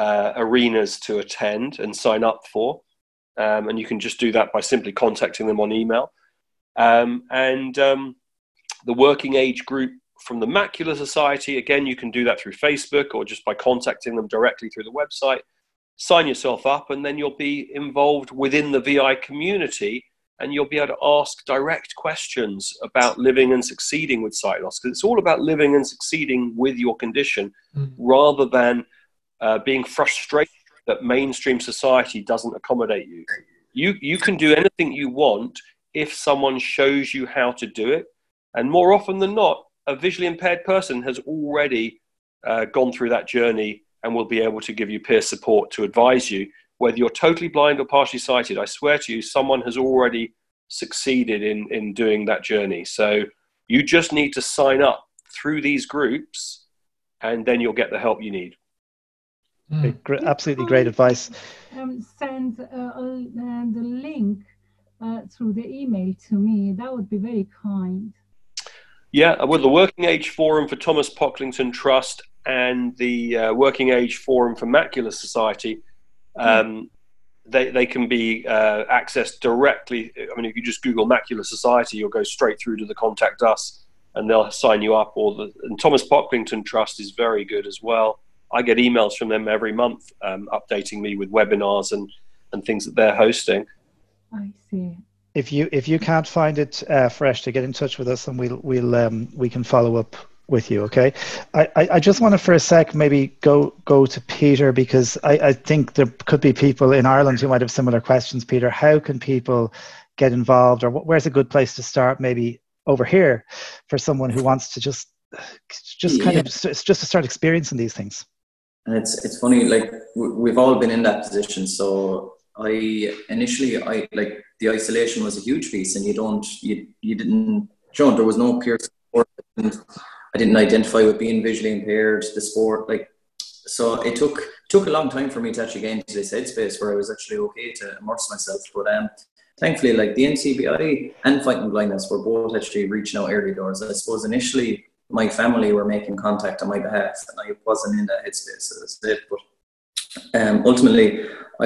C: arenas to attend and sign up for. And you can just do that by simply contacting them on email. The working age group from the Macular Society, again, you can do that through Facebook or just by contacting them directly through the website. Sign yourself up, and then you'll be involved within the VI community, and you'll be able to ask direct questions about living and succeeding with sight loss, because it's all about living and succeeding with your condition, rather than being frustrated that mainstream society doesn't accommodate you. You can do anything you want if someone shows you how to do it. And more often than not, a visually impaired person has already gone through that journey and will be able to give you peer support to advise you. Whether you're totally blind or partially sighted, I swear to you, someone has already succeeded in doing that journey. So you just need to sign up through these groups, and then you'll get the help you need.
A: Absolutely great advice.
M: Send the link through the email to me. That would be very kind.
C: Yeah, well, the Working Age Forum for Thomas Pocklington Trust and the Working Age Forum for Macular Society, they can be accessed directly. If you just Google Macular Society, you'll go straight through to the Contact Us, and they'll sign you up. And Thomas Pocklington Trust is very good as well. I get emails from them every month updating me with webinars and things that they're hosting.
M: I see.
A: If you can't find it fresh, to get in touch with us, and we can follow up with you. Okay. I just want to for a sec maybe go to Peter, because I think there could be people in Ireland who might have similar questions. Peter, how can people get involved, or where's a good place to start? Maybe over here for someone who wants to just kind of just to start experiencing these things.
D: And it's funny, like we've all been in that position. So initially the isolation was a huge piece, and you didn't, there was no peer support. I didn't identify with being visually impaired, the sport, so it took took a long time for me to actually get into this headspace where I was actually okay to immerse myself. But thankfully, like the NCBI and Fighting Blindness were both actually reaching out early doors. I suppose initially my family were making contact on my behalf, and I wasn't in that headspace, as I said. But ultimately,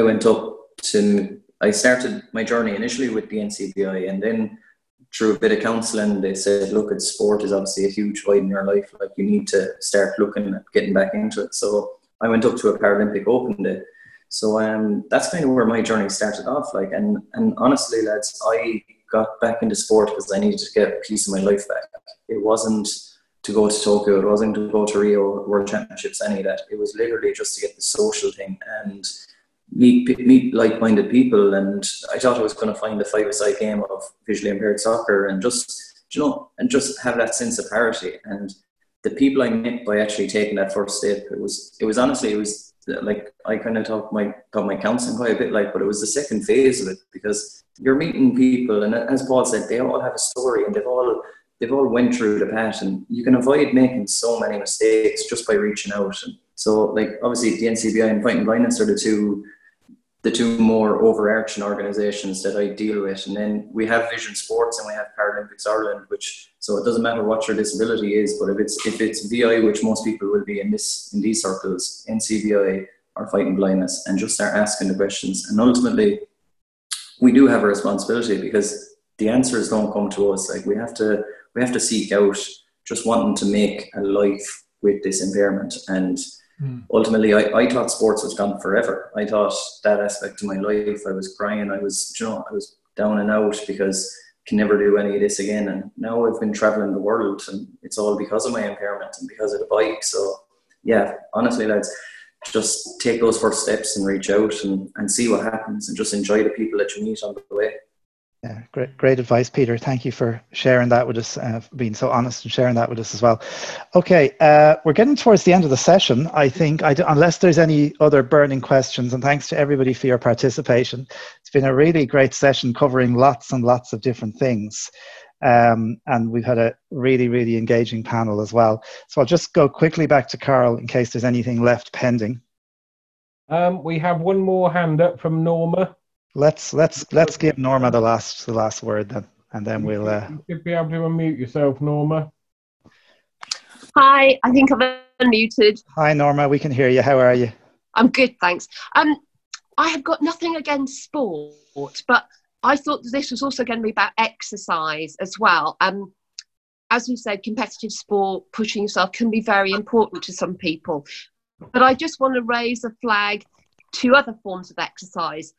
D: I started my journey initially with the NCBI, and then through a bit of counselling, they said, look, sport is obviously a huge void in your life. Like, you need to start looking at getting back into it. So I went up to a Paralympic Open day. So that's kind of where my journey started off. Like, and honestly, lads, I got back into sport because I needed to get a piece of my life back. It wasn't to go to Tokyo, it wasn't to go to Rio World Championships, any of that. It was literally just to get the social thing and meet like-minded people. And I thought I was going to find a five-a-side game of visually impaired soccer and just, you know, and just have that sense of parity. And the people I met by actually taking that first step, it was like, I kind of taught my counselling quite a bit, like, but it was the second phase of it, because you're meeting people, and as Paul said, they all have a story, and they've all went through the path, and you can avoid making so many mistakes just by reaching out. And so, like, obviously the NCBI and Fighting Blindness are the two more overarching organisations that I deal with. And then we have Vision Sports and we have Paralympics Ireland, so it doesn't matter what your disability is, but if it's VI, which most people will be in these circles, NCBI or Fighting Blindness, and just start asking the questions. And ultimately, we do have a responsibility, because the answers don't come to us. Like, we have to seek out just wanting to make a life with this impairment. And ultimately, I thought sports was gone forever. I thought that aspect of my life, I was crying, I was down and out because I can never do any of this again. And now I've been traveling the world, and it's all because of my impairment and because of the bike. So yeah, honestly, lads, just take those first steps and reach out and see what happens, and just enjoy the people that you meet on the way.
A: Yeah, great advice, Peter. Thank you for sharing that with us, being so honest and sharing that with us as well. Okay, we're getting towards the end of the session, I think, unless there's any other burning questions, and thanks to everybody for your participation. It's been a really great session covering lots and lots of different things. And we've had a really, really engaging panel as well. So I'll just go quickly back to Carl in case there's anything left pending.
F: We have one more hand up from Norma.
A: Let's give Norma the last word then, and then we'll.
F: You should be able to unmute yourself, Norma.
N: Hi, I think I've unmuted.
A: Hi, Norma. We can hear you. How are you?
N: I'm good, thanks. I have got nothing against sport, but I thought that this was also going to be about exercise as well. As you said, competitive sport, pushing yourself can be very important to some people, but I just want to raise a flag to other forms of exercise.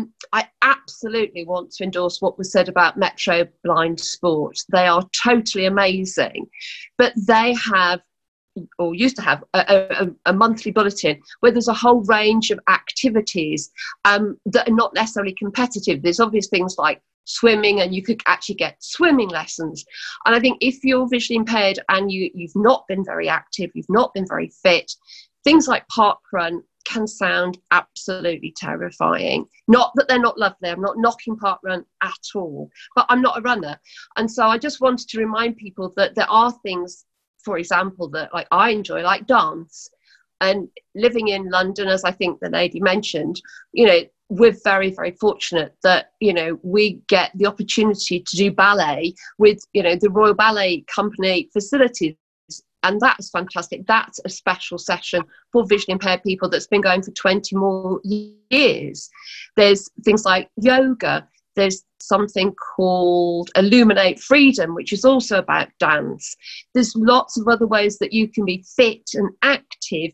N: I absolutely want to endorse what was said about Metro Blind Sport. They are totally amazing, but they have, or used to have, a monthly bulletin where there's a whole range of activities that are not necessarily competitive. There's obvious things like swimming, and you could actually get swimming lessons. And I think if you're visually impaired and you've not been very active, you've not been very fit, things like parkrun can sound absolutely terrifying. Not that they're not lovely, I'm not knocking parkrun at all, but I'm not a runner. And so I just wanted to remind people that there are things, for example, that like I enjoy, like dance. And living in London, as I think the lady mentioned, we're very, very fortunate that, we get the opportunity to do ballet with, the Royal Ballet Company facilities. And that's fantastic. That's a special session for visually impaired people that's been going for 20 more years. There's things like yoga. There's something called Illuminate Freedom, which is also about dance. There's lots of other ways that you can be fit and active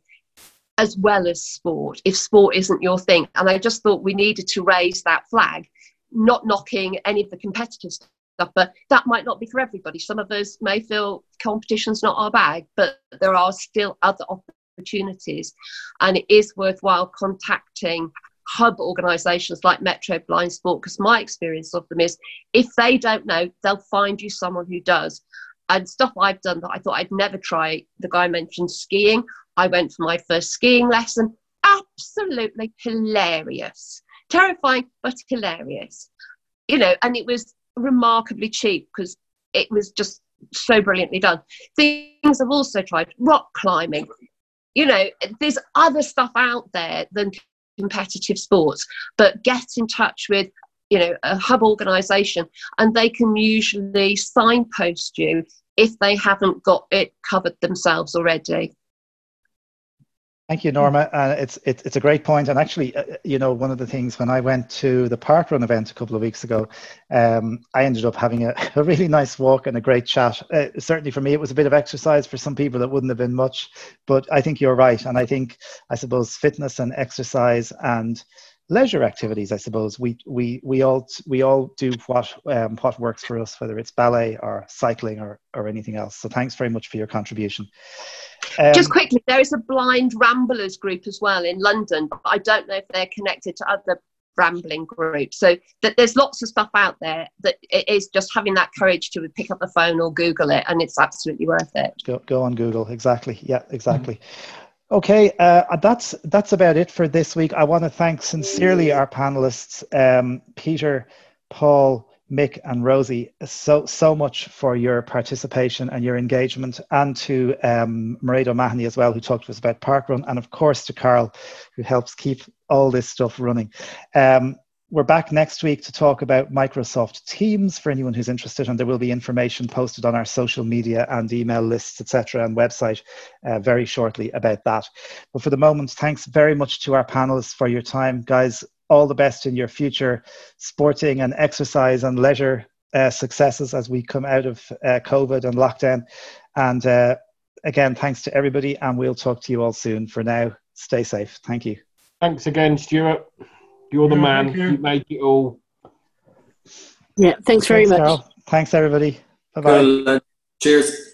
N: as well as sport, if sport isn't your thing. And I just thought we needed to raise that flag, not knocking any of the competitive stuff, but that might not be for everybody. Some of us may feel competition's not our bag, but there are still other opportunities, and it is worthwhile contacting hub organisations like Metro Blind Sport, because my experience of them is if they don't know, they'll find you someone who does. And stuff I've done that I thought I'd never try, the guy mentioned skiing. I went for my first skiing lesson, absolutely hilarious, terrifying but hilarious, and it was remarkably cheap because it was just so brilliantly done. Things I've also tried, rock climbing, you know, there's other stuff out there than competitive sports, but get in touch with, you know, a hub organisation, and they can usually signpost you if they haven't got it covered themselves already.
A: Thank you, Norma. It's a great point. And actually, you know, one of the things when I went to the parkrun event a couple of weeks ago, I ended up having a really nice walk and a great chat. Certainly for me, it was a bit of exercise. For some people, it wouldn't have been much. But I think you're right. And I suppose fitness and exercise and leisure activities, I suppose we all do what works for us, whether it's ballet or cycling or anything else. So thanks very much for your contribution.
N: Just quickly, there is a blind ramblers group as well in London, but I don't know if they're connected to other rambling groups. So there's lots of stuff out there that it is just having that courage to pick up the phone or Google it, and it's absolutely worth it.
A: Go on Google. Exactly. Yeah, exactly. Okay, that's about it for this week. I want to thank sincerely our panelists, Peter, Paul, Mick and Rosie, so much for your participation and your engagement, and to Mairead O'Mahony as well, who talked to us about Parkrun, and of course to Carl, who helps keep all this stuff running. We're back next week to talk about Microsoft Teams for anyone who's interested, and there will be information posted on our social media and email lists, etc., and website very shortly about that. But for the moment, thanks very much to our panelists for your time. Guys, all the best in your future sporting and exercise and leisure successes as we come out of COVID and lockdown. And again, thanks to everybody, and we'll talk to you all soon. For now, stay safe. Thank you.
F: Thanks again, Stuart. You're the man. You made it all.
B: Yeah, thanks very much.
A: Carol. Thanks, everybody. Bye-bye.
D: Cheers.